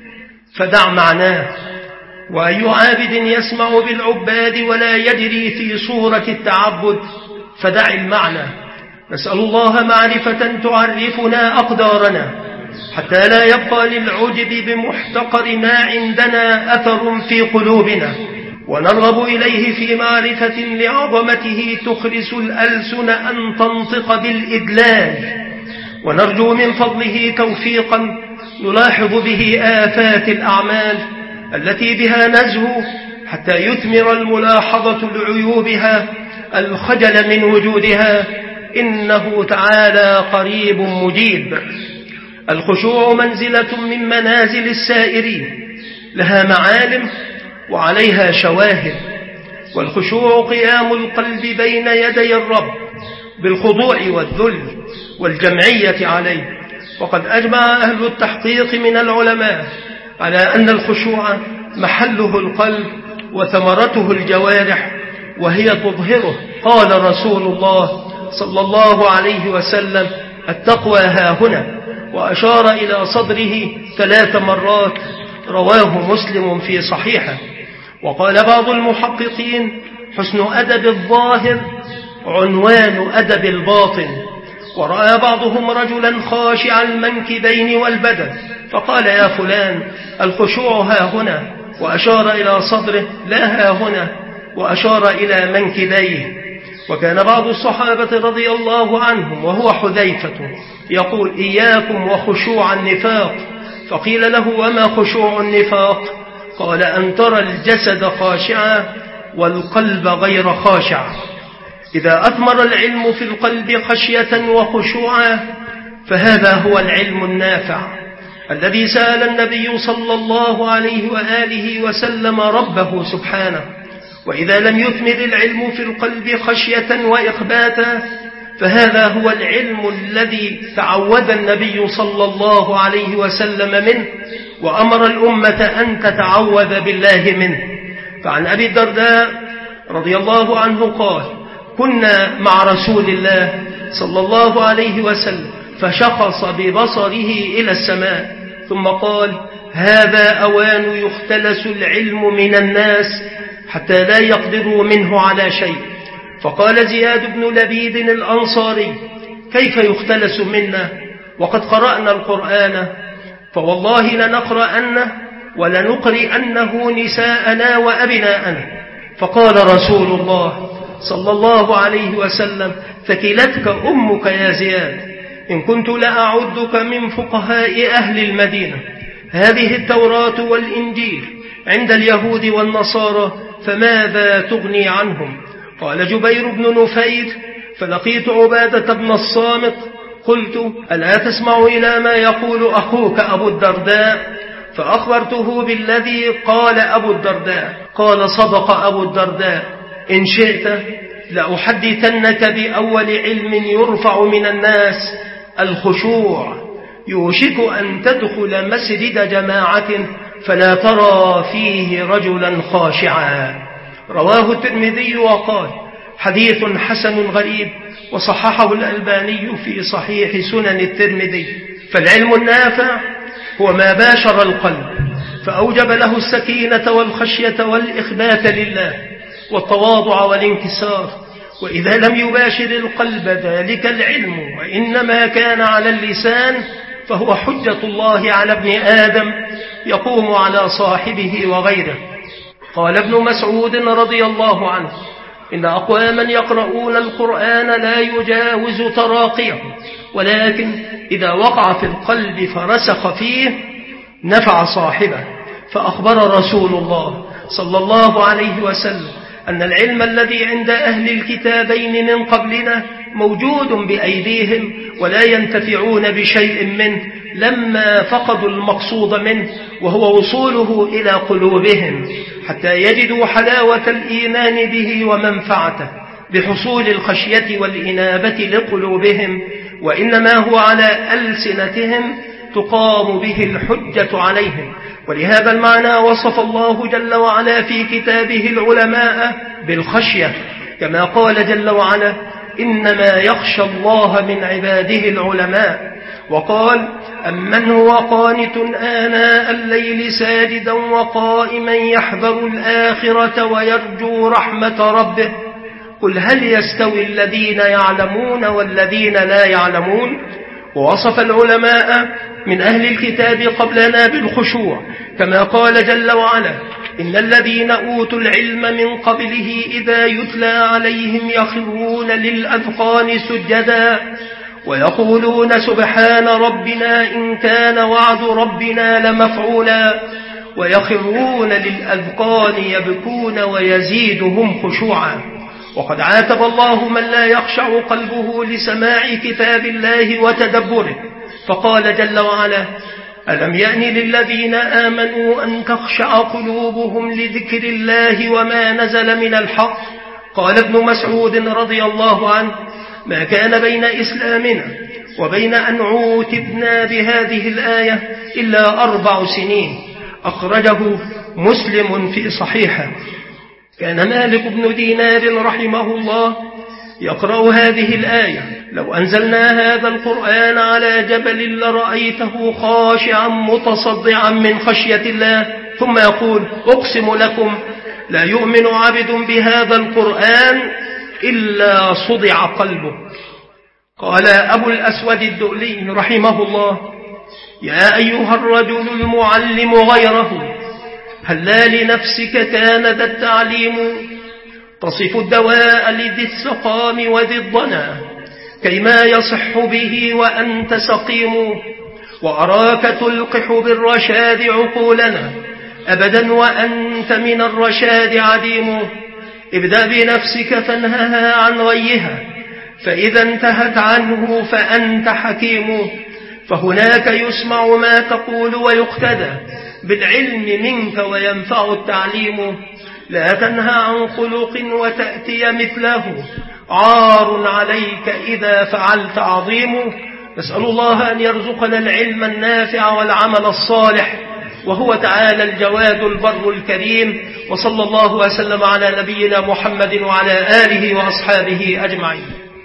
فدع معناه. وأي عابد يسمع بالعباد ولا يجري في صورة التعبد؟ فدع المعنى. نسأل الله معرفة تعرفنا أقدارنا حتى لا يبقى للعجب بمحتقر ما عندنا أثر في قلوبنا، ونرغب إليه في معرفة لعظمته تخرس الألسن أن تنطق بالإدلال، ونرجو من فضله توفيقا نلاحظ به آفات الأعمال التي بها نزهو حتى يثمر الملاحظة لعيوبها الخجل من وجودها، إنه تعالى قريب مجيب. الخشوع منزلة من منازل السائرين، لها معالم وعليها شواهد. والخشوع قيام القلب بين يدي الرب بالخضوع والذل والجمعية عليه. وقد أجمع أهل التحقيق من العلماء على أن الخشوع محله القلب وثمرته الجوارح، وهي تظهره. قال رسول الله صلى الله عليه وسلم: التقوى ها هنا، وأشار إلى صدره ثلاث مرات، رواه مسلم في صحيحه. وقال بعض المحققين: حسن أدب الظاهر عنوان أدب الباطن. ورأى بعضهم رجلا خاشع المنكبين والبدن، فقال: يا فلان الخشوع ها هنا، وأشار إلى صدره، لا ها هنا، وأشار إلى منكبيه. وكان بعض الصحابة رضي الله عنهم وهو حذيفة يقول: إياكم وخشوع النفاق. فقيل له: وما خشوع النفاق؟ قال: أن ترى الجسد خاشعا والقلب غير خاشع. إذا أثمر العلم في القلب خشية وخشوعا فهذا هو العلم النافع الذي سأل النبي صلى الله عليه وآله وسلم ربه سبحانه. وإذا لم يثمر العلم في القلب خشية وإخباتا فهذا هو العلم الذي تعود النبي صلى الله عليه وسلم منه، وأمر الأمة أن تتعوذ بالله منه. فعن أبي الدرداء رضي الله عنه قال: كنا مع رسول الله صلى الله عليه وسلم فشخص ببصره إلى السماء ثم قال: هذا أوان يختلس العلم من الناس حتى لا يقدروا منه على شيء. فقال زياد بن لبيد الأنصاري: كيف يختلس منا وقد قرأنا القرآن؟ فوالله لنقرأنه ولنقرئنه نساءنا وأبناءنا. فقال رسول الله صلى الله عليه وسلم: ثكلتك أمك يا زياد، إن كنت لأعدك من فقهاء أهل المدينة. هذه التوراة والإنجيل عند اليهود والنصارى، فماذا تغني عنهم؟ قال جبير بن نفير: فلقيت عبادة بن الصامت قلت: ألا تسمع إلى ما يقول أخوك أبو الدرداء؟ فأخبرته بالذي قال أبو الدرداء. قال: صدق أبو الدرداء، إن شئت لأحدثنك بأول علم يرفع من الناس: الخشوع. يوشك أن تدخل مسجد جماعة فلا ترى فيه رجلا خاشعا. رواه الترمذي وقال: حديث حسن غريب، وصححه الألباني في صحيح سنن الترمذي. فالعلم النافع هو ما باشر القلب فأوجب له السكينة والخشية والإخبات لله والتواضع والانكسار. وإذا لم يباشر القلب ذلك العلم وإنما كان على اللسان فهو حجة الله على ابن آدم يقوم على صاحبه وغيره. قال ابن مسعود رضي الله عنه: إن أقواما يقرؤون القرآن لا يجاوز تراقيهم، ولكن إذا وقع في القلب فرسخ فيه نفع صاحبه. فأخبر رسول الله صلى الله عليه وسلم أن العلم الذي عند أهل الكتابين من قبلنا موجود بأيديهم ولا ينتفعون بشيء منه لما فقدوا المقصود منه، وهو وصوله إلى قلوبهم حتى يجدوا حلاوة الإيمان به ومنفعته بحصول الخشية والإنابة لقلوبهم، وإنما هو على ألسنتهم تقام به الحجة عليهم. ولهذا المعنى وصف الله جل وعلا في كتابه العلماء بالخشية، كما قال جل وعلا: إنما يخشى الله من عباده العلماء. وقال: أمن هو قانت آناء الليل ساجدا وقائما يحذر الآخرة ويرجو رحمة ربه قل هل يستوي الذين يعلمون والذين لا يعلمون. ووصف العلماء من أهل الكتاب قبلنا بالخشوع، كما قال جل وعلا: إن الذين أوتوا العلم من قبله إذا يتلى عليهم يخرون للأذقان سجدا ويقولون سبحان ربنا إن كان وعد ربنا لمفعولا ويخرون للأذقان يبكون ويزيدهم خشوعا. وقد عاتب الله من لا يخشع قلبه لسماع كتاب الله وتدبره، فقال جل وعلا: ألم يأن للذين آمنوا أن تخشع قلوبهم لذكر الله وما نزل من الحق. قال ابن مسعود رضي الله عنه: ما كان بين إسلامنا وبين أن عوتبنا بهذه الآية إلا أربع سنين. أخرجه مسلم في صحيحه. كان مالك بن دينار رحمه الله يقرأ هذه الآية: لو أنزلنا هذا القرآن على جبل لرأيته خاشعا متصدعا من خشية الله، ثم يقول: أقسم لكم لا يؤمن عبد بهذا القرآن إلا صدع قلبه. قال أبو الأسود الدؤلي رحمه الله: يا أيها الرجل المعلم غيره، هلا لنفسك كان ذا التعليم تصف الدواء لذي السقام وذي الضنا كيما يصح به وأنت سقيم، وأراك تلقح بالرشاد عقولنا أبدا وأنت من الرشاد عديم. ابدأ بنفسك فانهها عن غيها، فإذا انتهت عنه فأنت حكيم. فهناك يسمع ما تقول ويقتدى بالعلم منك وينفع التعليم. لا تنهى عن خلق وتأتي مثله، عار عليك إذا فعلت عظيم. نسأل الله أن يرزقنا العلم النافع والعمل الصالح، وهو تعالى الجواد البر الكريم. وصلى الله وسلم على نبينا محمد وعلى آله وأصحابه أجمعين.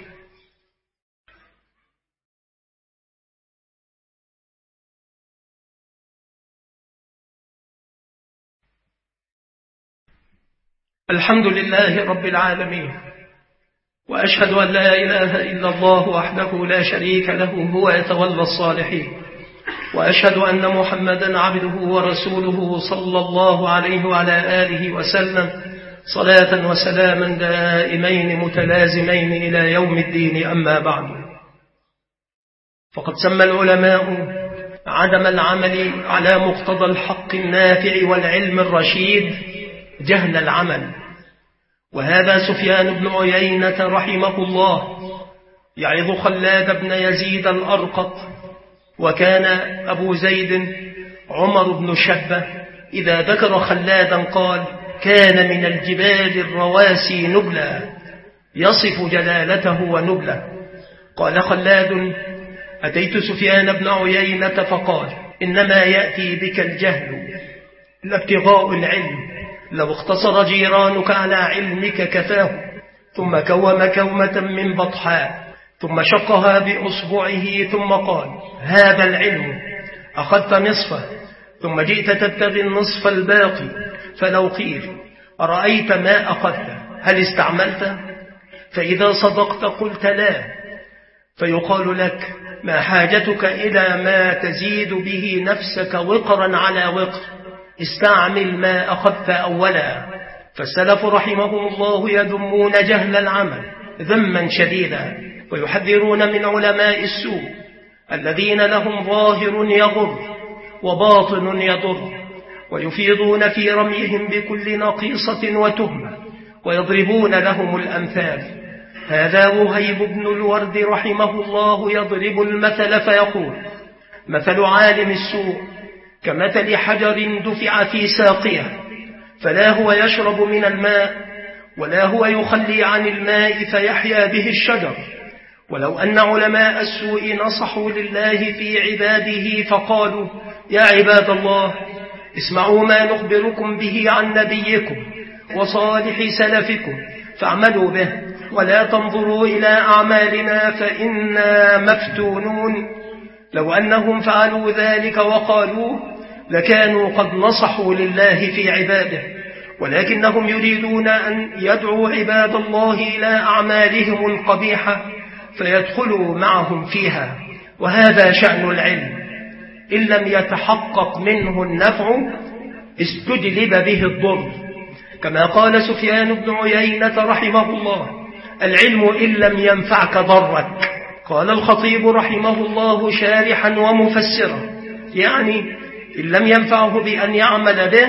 الحمد لله رب العالمين، وأشهد أن لا إله إلا الله وحده لا شريك له هو يتولى الصالحين، وأشهد أن محمدا عبده ورسوله صلى الله عليه وعلى آله وسلم صلاة وسلاما دائمين متلازمين إلى يوم الدين. أما بعد، فقد سمى العلماء عدم العمل على مقتضى الحق النافع والعلم الرشيد جهل العمل، وهذا سفيان بن عيينة رحمه الله يعظ خلاد بن يزيد الأرقط. وكان أبو زيد عمر بن شبة إذا ذكر خلادا قال: كان من الجبال الرواسي نبلا، يصف جلالته ونبله. قال خلاد: أتيت سفيان بن عيينة فقال: إنما يأتي بك الجهل لابتغاء العلم، لو اختصر جيرانك على علمك كفاه. ثم كوم كومة من بطحاء ثم شقها بأصبعه ثم قال: هذا العلم، أخذت نصفه ثم جئت تبتغي النصف الباقي، فلو قيل: أرأيت ما أخذت هل استعملته؟ فإذا صدقت قلت لا، فيقال لك: ما حاجتك إلى ما تزيد به نفسك وقرا على وقر، استعمل ما أخذت أولا. فالسلف رحمهم الله يذمون جهل العمل ذما شديدا، ويحذرون من علماء السوء الذين لهم ظاهر يضر وباطن يضر، ويفيضون في رميهم بكل نقيصة وتهمة، ويضربون لهم الأمثال. هذا وهيب بن الورد رحمه الله يضرب المثل فيقول: مثل عالم السوء كمثل حجر دفع في ساقية، فلا هو يشرب من الماء ولا هو يخلي عن الماء فيحيا به الشجر. ولو أن علماء السوء نصحوا لله في عباده فقالوا: يا عباد الله، اسمعوا ما نخبركم به عن نبيكم وصالح سلفكم فاعملوا به، ولا تنظروا إلى أعمالنا فإنا مفتونون، لو أنهم فعلوا ذلك وقالوه لكانوا قد نصحوا لله في عباده، ولكنهم يريدون أن يدعوا عباد الله إلى أعمالهم القبيحة فيدخلوا معهم فيها. وهذا شأن العلم، إن لم يتحقق منه النفع استجلب به الضر، كما قال سفيان بن عيينة رحمه الله: العلم إن لم ينفعك ضرك. قال الخطيب رحمه الله شارحا ومفسرا: يعني إن لم ينفعه بأن يعمل به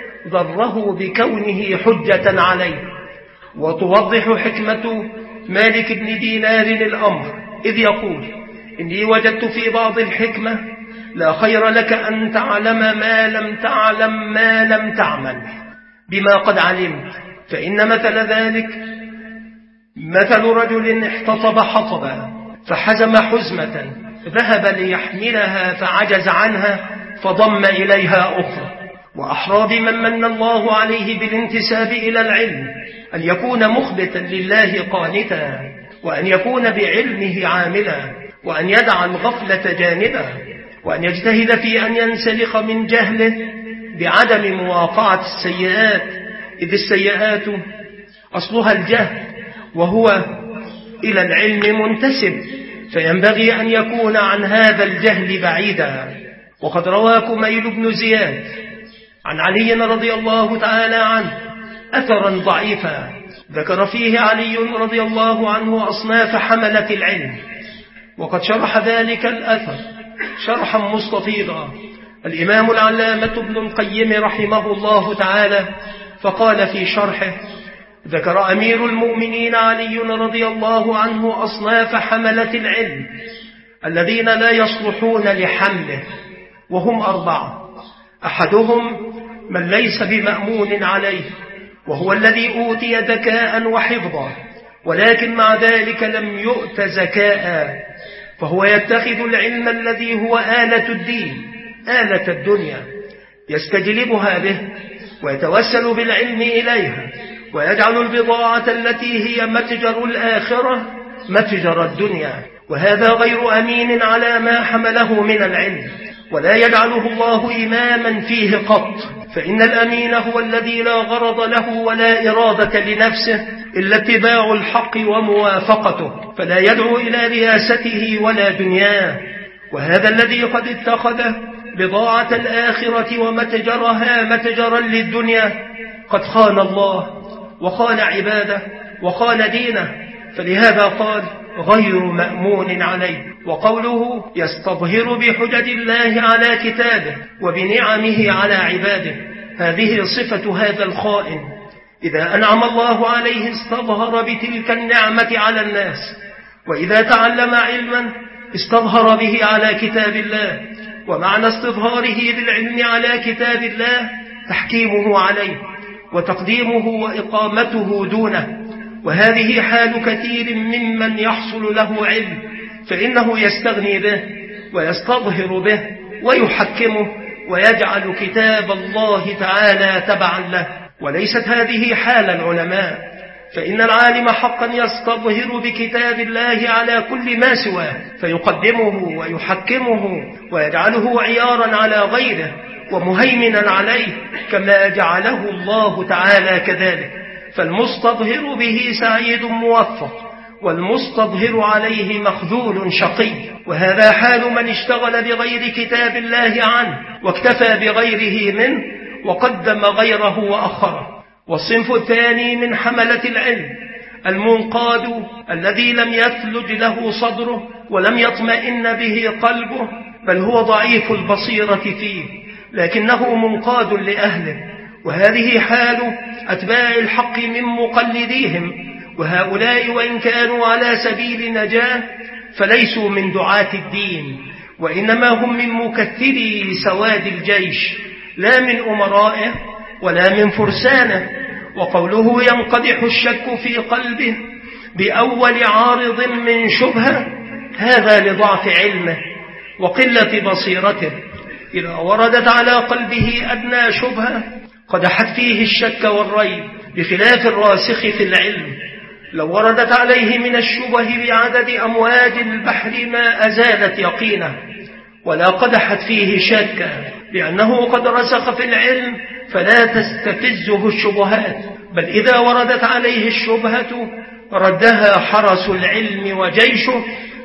ضره بكونه حجة عليه. وتوضح حكمة مالك بن دينار الأمر إذ يقول: إني وجدت في بعض الحكمة لا خير لك أن تعلم ما لم تعلم ما لم تعمل بما قد علمت، فإن مثل ذلك مثل رجل احتطب حطبا فحزم حزمة ذهب ليحملها فعجز عنها فضم إليها أخرى. وأحرى بمن من الله عليه بالانتساب إلى العلم أن يكون مخبتا لله قانتا، وأن يكون بعلمه عاملا، وأن يدع الغفلة جانبا، وأن يجتهد في أن ينسلخ من جهله بعدم مواقعة السيئات، إذ السيئات أصلها الجهل وهو إلى العلم منتسب، فينبغي أن يكون عن هذا الجهل بعيدا. وقد روى كميل بن زياد عن علي رضي الله تعالى عنه أثرا ضعيفا ذكر فيه علي رضي الله عنه أصناف حملة العلم، وقد شرح ذلك الأثر شرحا مستفيضا الإمام العلامة ابن القيم رحمه الله تعالى، فقال في شرحه: ذكر أمير المؤمنين علي رضي الله عنه أصناف حملة العلم الذين لا يصلحون لحمله، وهم أربعة: أحدهم من ليس بمأمون عليه، وهو الذي أوتي ذكاء وحفظا ولكن مع ذلك لم يؤت زكاء، فهو يتخذ العلم الذي هو آلة الدين آلة الدنيا يستجلبها به ويتوسل بالعلم إليها، ويجعل البضاعة التي هي متجر الآخرة متجر الدنيا، وهذا غير أمين على ما حمله من العلم، ولا يجعله الله إماما فيه قط، فإن الأمين هو الذي لا غرض له ولا إرادة لنفسه إلا اتباع الحق وموافقته، فلا يدعو إلى رياسته ولا دنياه. وهذا الذي قد اتخذ بضاعة الآخرة ومتجرها متجرا للدنيا قد خان الله وخان عباده وخان دينه، فلهذا قال: غير مأمون عليه. وقوله: يستظهر بحجج الله على كتابه وبنعمه على عباده، هذه صفة هذا الخائن، إذا أنعم الله عليه استظهر بتلك النعمة على الناس، وإذا تعلم علما استظهر به على كتاب الله. ومعنى استظهاره بالعلم على كتاب الله تحكيمه عليه وتقديمه وإقامته دونه. وهذه حال كثير ممن يحصل له علم، فإنه يستغني به ويستظهر به ويحكمه ويجعل كتاب الله تعالى تبعا له. وليست هذه حال العلماء، فإن العالم حقا يستظهر بكتاب الله على كل ما سواه، فيقدمه ويحكمه ويجعله عيارا على غيره ومهيمنا عليه كما جعله الله تعالى كذلك. فالمستظهر به سعيد موفق، والمستظهر عليه مخذول شقي. وهذا حال من اشتغل بغير كتاب الله عنه واكتفى بغيره منه وقدم غيره وأخره. والصنف الثاني من حملة العلم المنقاد الذي لم يثلج له صدره ولم يطمئن به قلبه، بل هو ضعيف البصيرة فيه لكنه منقاد لأهله. وهذه حال أتباع الحق من مقلديهم، وهؤلاء وإن كانوا على سبيل نجاة فليسوا من دعاة الدين، وإنما هم من مكثري سواد الجيش لا من أمرائه ولا من فرسانه. وقوله ينقدح الشك في قلبه بأول عارض من شبهة، هذا لضعف علمه وقلة بصيرته. إذا وردت على قلبه أدنى شبهة قدحت فيه الشك والريب، بخلاف الراسخ في العلم. لو وردت عليه من الشبه بعدد أمواج البحر ما أزالت يقينه ولا قدحت فيه شكا، لأنه قد رسخ في العلم فلا تستفزه الشبهات، بل إذا وردت عليه الشبهة ردها حرس العلم وجيشه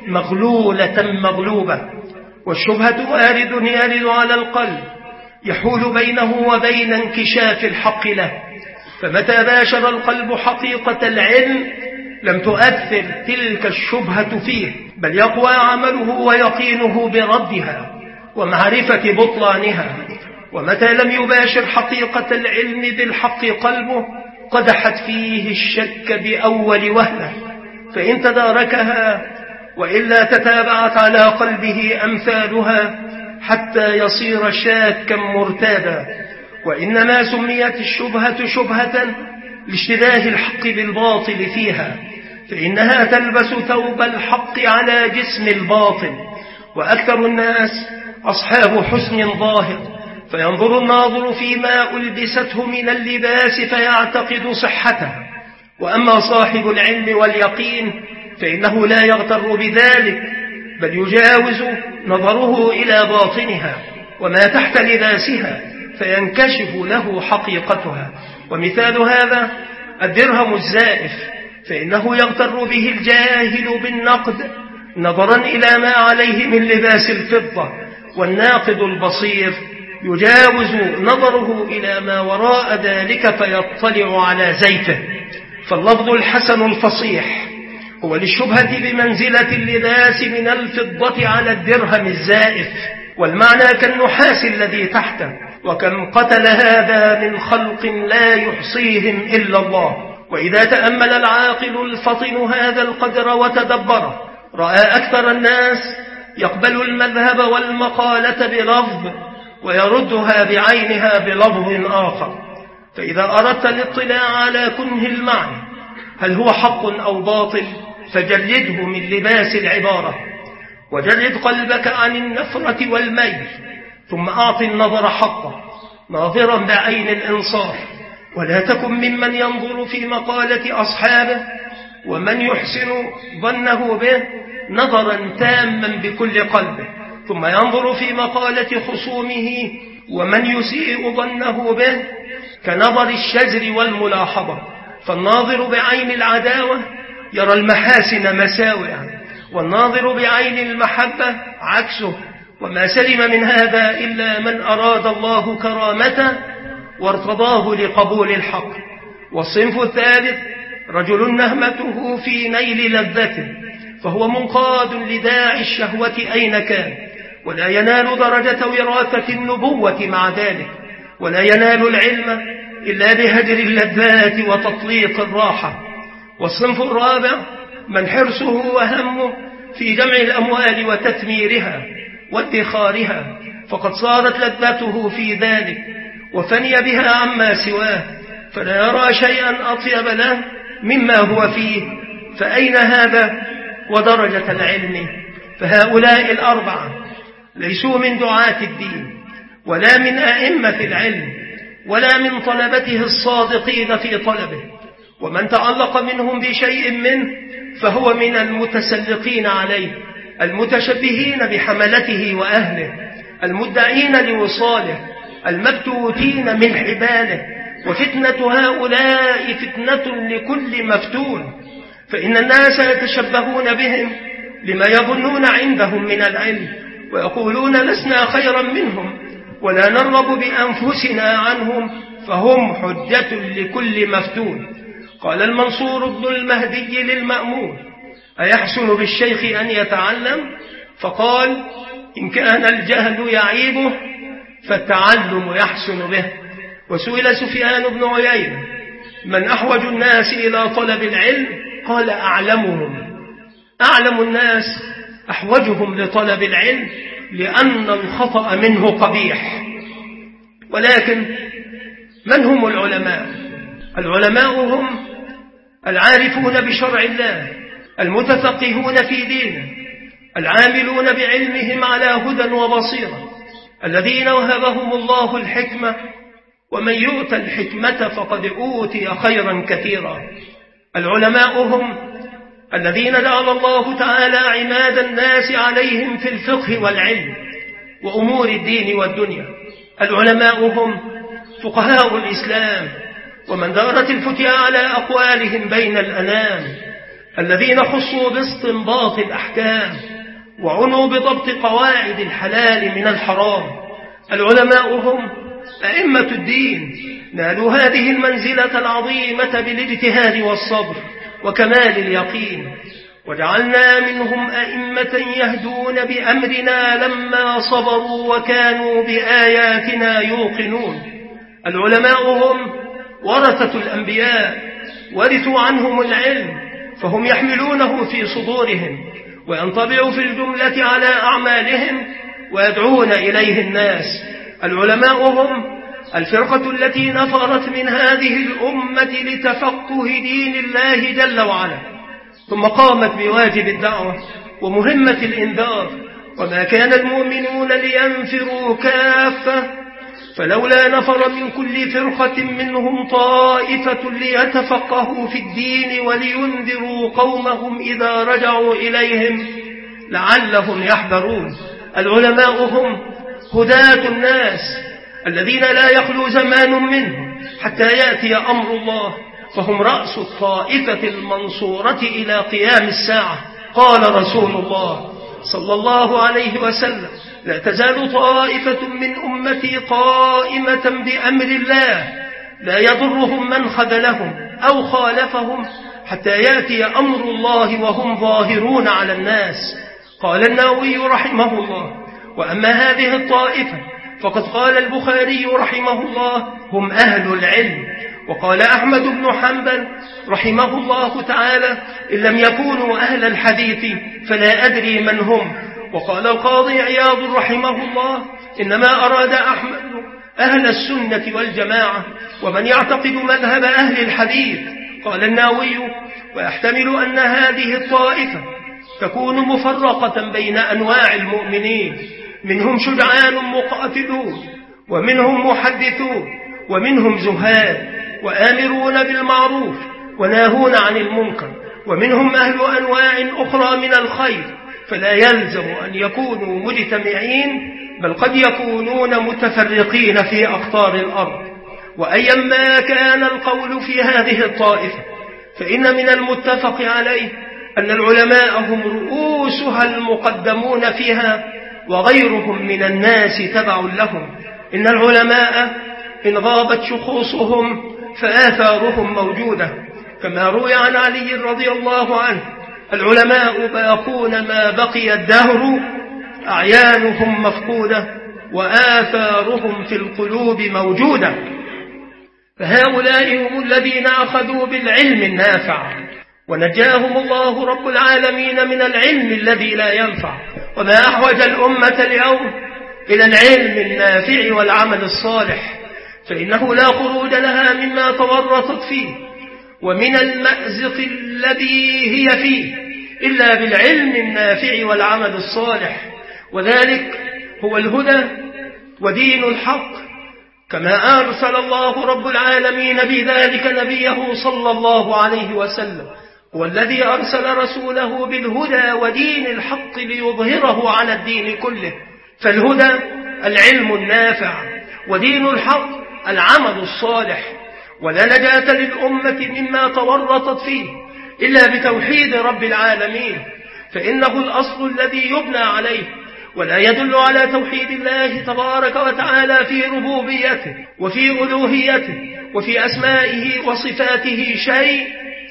مغلولة مغلوبة. والشبهة وارد يرد على القلب يحول بينه وبين انكشاف الحق له، فمتى باشر القلب حقيقة العلم لم تؤثر تلك الشبهة فيه، بل يقوى عمله ويقينه بردها ومعرفة بطلانها. ومتى لم يباشر حقيقة العلم بالحق قلبه قدحت فيه الشك بأول وهلة، فإن تداركها وإلا تتابعت على قلبه أمثالها حتى يصير شاكا مرتابا. وإنما سميت الشبهة شبهة لاشتباه الحق بالباطل فيها، فإنها تلبس ثوب الحق على جسم الباطل. وأكثر الناس أصحاب حسن ظاهر، فينظر الناظر فيما ألبسته من اللباس فيعتقد صحته. وأما صاحب العلم واليقين فإنه لا يغتر بذلك، بل يجاوز نظره إلى باطنها وما تحت لباسها فينكشف له حقيقتها. ومثال هذا الدرهم الزائف، فإنه يغتر به الجاهل بالنقد نظرا إلى ما عليه من لباس الفضة، والناقد البصير يجاوز نظره إلى ما وراء ذلك فيطلع على زيته. فاللفظ الحسن الفصيح هو للشبهة بمنزلة اللباس من الفضة على الدرهم الزائف، والمعنى كالنحاس الذي تحته. وكم قتل هذا من خلق لا يحصيهم إلا الله. وإذا تأمل العاقل الفطن هذا القدر وتدبره رأى أكثر الناس يقبل المذهب والمقالة بلفظ ويردها بعينها بلفظ آخر. فإذا أردت الاطلاع على كنه المعنى هل هو حق أو باطل فجلده من لباس العبارة، وجلد قلبك عن النفرة والميل، ثم أعط النظر حقه ناظرا بعين الإنصاف، ولا تكن ممن ينظر في مقالة أصحابه ومن يحسن ظنه به نظرا تاما بكل قلبه، ثم ينظر في مقالة خصومه ومن يسيء ظنه به كنظر الشجر والملاحظة. فالناظر بعين العداوة يرى المحاسن مساوئا، والناظر بعين المحبة عكسه. وما سلم من هذا إلا من أراد الله كرامته وارتضاه لقبول الحق. والصنف الثالث رجل نهمته في نيل لذته، فهو منقاد لداعي الشهوة أين كان، ولا ينال درجة وراثة النبوة مع ذلك، ولا ينال العلم إلا بهدر اللذات وتطليق الراحة. والصنف الرابع من حرصه وهمه في جمع الأموال وتثميرها وادخارها، فقد صارت لذته في ذلك وفني بها عما سواه، فلا يرى شيئا أطيب له مما هو فيه. فأين هذا ودرجة العلم؟ فهؤلاء الأربعة ليسوا من دعاة الدين ولا من أئمة العلم ولا من طلبته الصادقين في طلبه، ومن تعلق منهم بشيء منه فهو من المتسلقين عليه، المتشبهين بحملته وأهله، المدعين لوصاله، المبتوتين من حباله. وفتنة هؤلاء فتنة لكل مفتون، فإن الناس يتشبهون بهم لما يظنون عندهم من العلم، ويقولون لسنا خيرا منهم ولا نرغب بأنفسنا عنهم، فهم حجة لكل مفتون. قال المنصور بن المهدي للمأمون: أيحسن بالشيخ أن يتعلم؟ فقال: إن كان الجهل يعيبه فالتعلم يحسن به. وسئل سفيان بن عيينة: من أحوج الناس إلى طلب العلم؟ قال: أعلمهم. أعلم الناس أحوجهم لطلب العلم، لأن الخطأ منه قبيح. ولكن من هم العلماء؟ العلماء هم العارفون بشرع الله، المتفقهون في دينه، العاملون بعلمهم على هدى وبصيرة، الذين وهبهم الله الحكمة، ومن يؤت الحكمة فقد أوتي خيرا كثيرا. العلماء هم الذين جعل الله تعالى عماد الناس عليهم في الفقه والعلم وأمور الدين والدنيا. العلماء هم فقهاء الإسلام، ومن دارت الفتيا على أقوالهم بين الأنام، الذين خصوا باستنباط الأحكام وعنوا بضبط قواعد الحلال من الحرام. العلماء هم أئمة الدين، نالوا هذه المنزلة العظيمة بالاجتهاد والصبر وكمال اليقين، وجعلنا منهم أئمة يهدون بأمرنا لما صبروا وكانوا بآياتنا يوقنون. العلماء هم ورثة الأنبياء، ورثوا عنهم العلم، فهم يحملونه في صدورهم وينطبع في الجملة على أعمالهم ويدعون إليه الناس. العلماء هم الفرقة التي نفرت من هذه الأمة لتفقه دين الله جل وعلا، ثم قامت بواجب الدعوة ومهمة الإنذار. وما كان المؤمنون لينفروا كافة، فلولا نفر من كل فرقة منهم طائفة ليتفقهوا في الدين ولينذروا قومهم إذا رجعوا إليهم لعلهم يحذرون. العلماء هم هداة الناس، الذين لا يخلو زمان منهم حتى يأتي أمر الله، فهم رأس الطائفة المنصورة إلى قيام الساعة. قال رسول الله صلى الله عليه وسلم: لا تزال طائفة من أمتي قائمة بأمر الله لا يضرهم من خذلهم أو خالفهم حتى يأتي أمر الله وهم ظاهرون على الناس. قال النووي رحمه الله: وأما هذه الطائفة فقد قال البخاري رحمه الله: هم أهل العلم. وقال أحمد بن حنبل رحمه الله تعالى: إن لم يكونوا أهل الحديث فلا أدري من هم. وقال القاضي عياض رحمه الله: إنما أراد أحمد أهل السنة والجماعة ومن يعتقد مذهب أهل الحديث. قال النووي: ويحتمل أن هذه الطائفة تكون مفرقة بين أنواع المؤمنين، منهم شجعان مقاتلون، ومنهم محدثون، ومنهم زهاد وآمرون بالمعروف وناهون عن المنكر، ومنهم أهل أنواع أخرى من الخير، فلا يلزم أن يكونوا مجتمعين، بل قد يكونون متفرقين في أقطار الأرض. وأيما كان القول في هذه الطائفة فإن من المتفق عليه أن العلماء هم رؤوسها المقدمون فيها، وغيرهم من الناس تبع لهم. إن العلماء إن غابت شخوصهم فآثارهم موجودة، كما روي عن علي رضي الله عنه: العلماء باقون ما بقي الدهر، أعيانهم مفقودة وآثارهم في القلوب موجودة. فهؤلاء هم الذين أخذوا بالعلم النافع، ونجاهم الله رب العالمين من العلم الذي لا ينفع. وما أحوج الأمة اليوم إلى العلم النافع والعمل الصالح، فإنه لا خروج لها مما تورطت فيه ومن المأزق الذي هي فيه إلا بالعلم النافع والعمل الصالح، وذلك هو الهدى ودين الحق، كما أرسل الله رب العالمين بذلك نبيه صلى الله عليه وسلم، هو الذي أرسل رسوله بالهدى ودين الحق ليظهره على الدين كله. فالهدى العلم النافع، ودين الحق العمل الصالح، ولا نجاة للأمة مما تورطت فيه إلا بتوحيد رب العالمين، فإنه الأصل الذي يبنى عليه، ولا يدل على توحيد الله تبارك وتعالى في ربوبيته وفي ألوهيته وفي أسمائه وصفاته شيء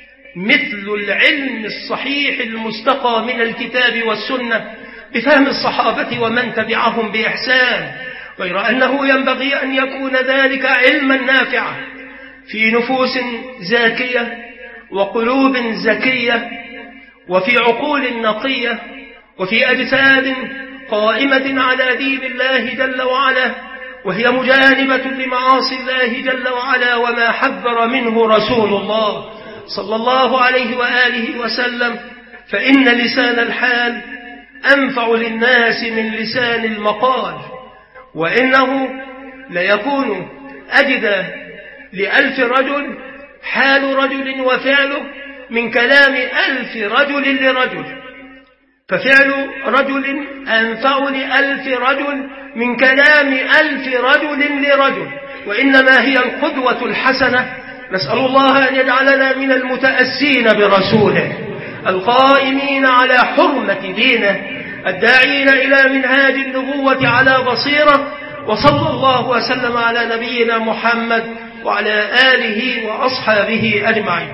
مثل العلم الصحيح المستقى من الكتاب والسنة بفهم الصحابة ومن تبعهم بإحسان، غير أنه ينبغي أن يكون ذلك علما نافعا في نفوس زاكية وقلوب زكية وفي عقول نقية وفي أجساد قائمة على دين الله جل وعلا، وهي مجانبة لمعاصي الله جل وعلا وما حذر منه رسول الله صلى الله عليه وآله وسلم. فإن لسان الحال أنفع للناس من لسان المقال، وإنه ليكون أجدى لألف رجل حال رجل وفعله من كلام ألف رجل لرجل، ففعل رجل أنفع لألف رجل من كلام ألف رجل لرجل، وإنما هي القدوة الحسنة. نسأل الله أن يجعلنا من المتأسين برسوله القائمين على حرمة دينه الداعين إلى منهاج النبوة على بصيرة. وصلى الله وسلم على نبينا محمد وعلى آله وأصحابه أجمعين.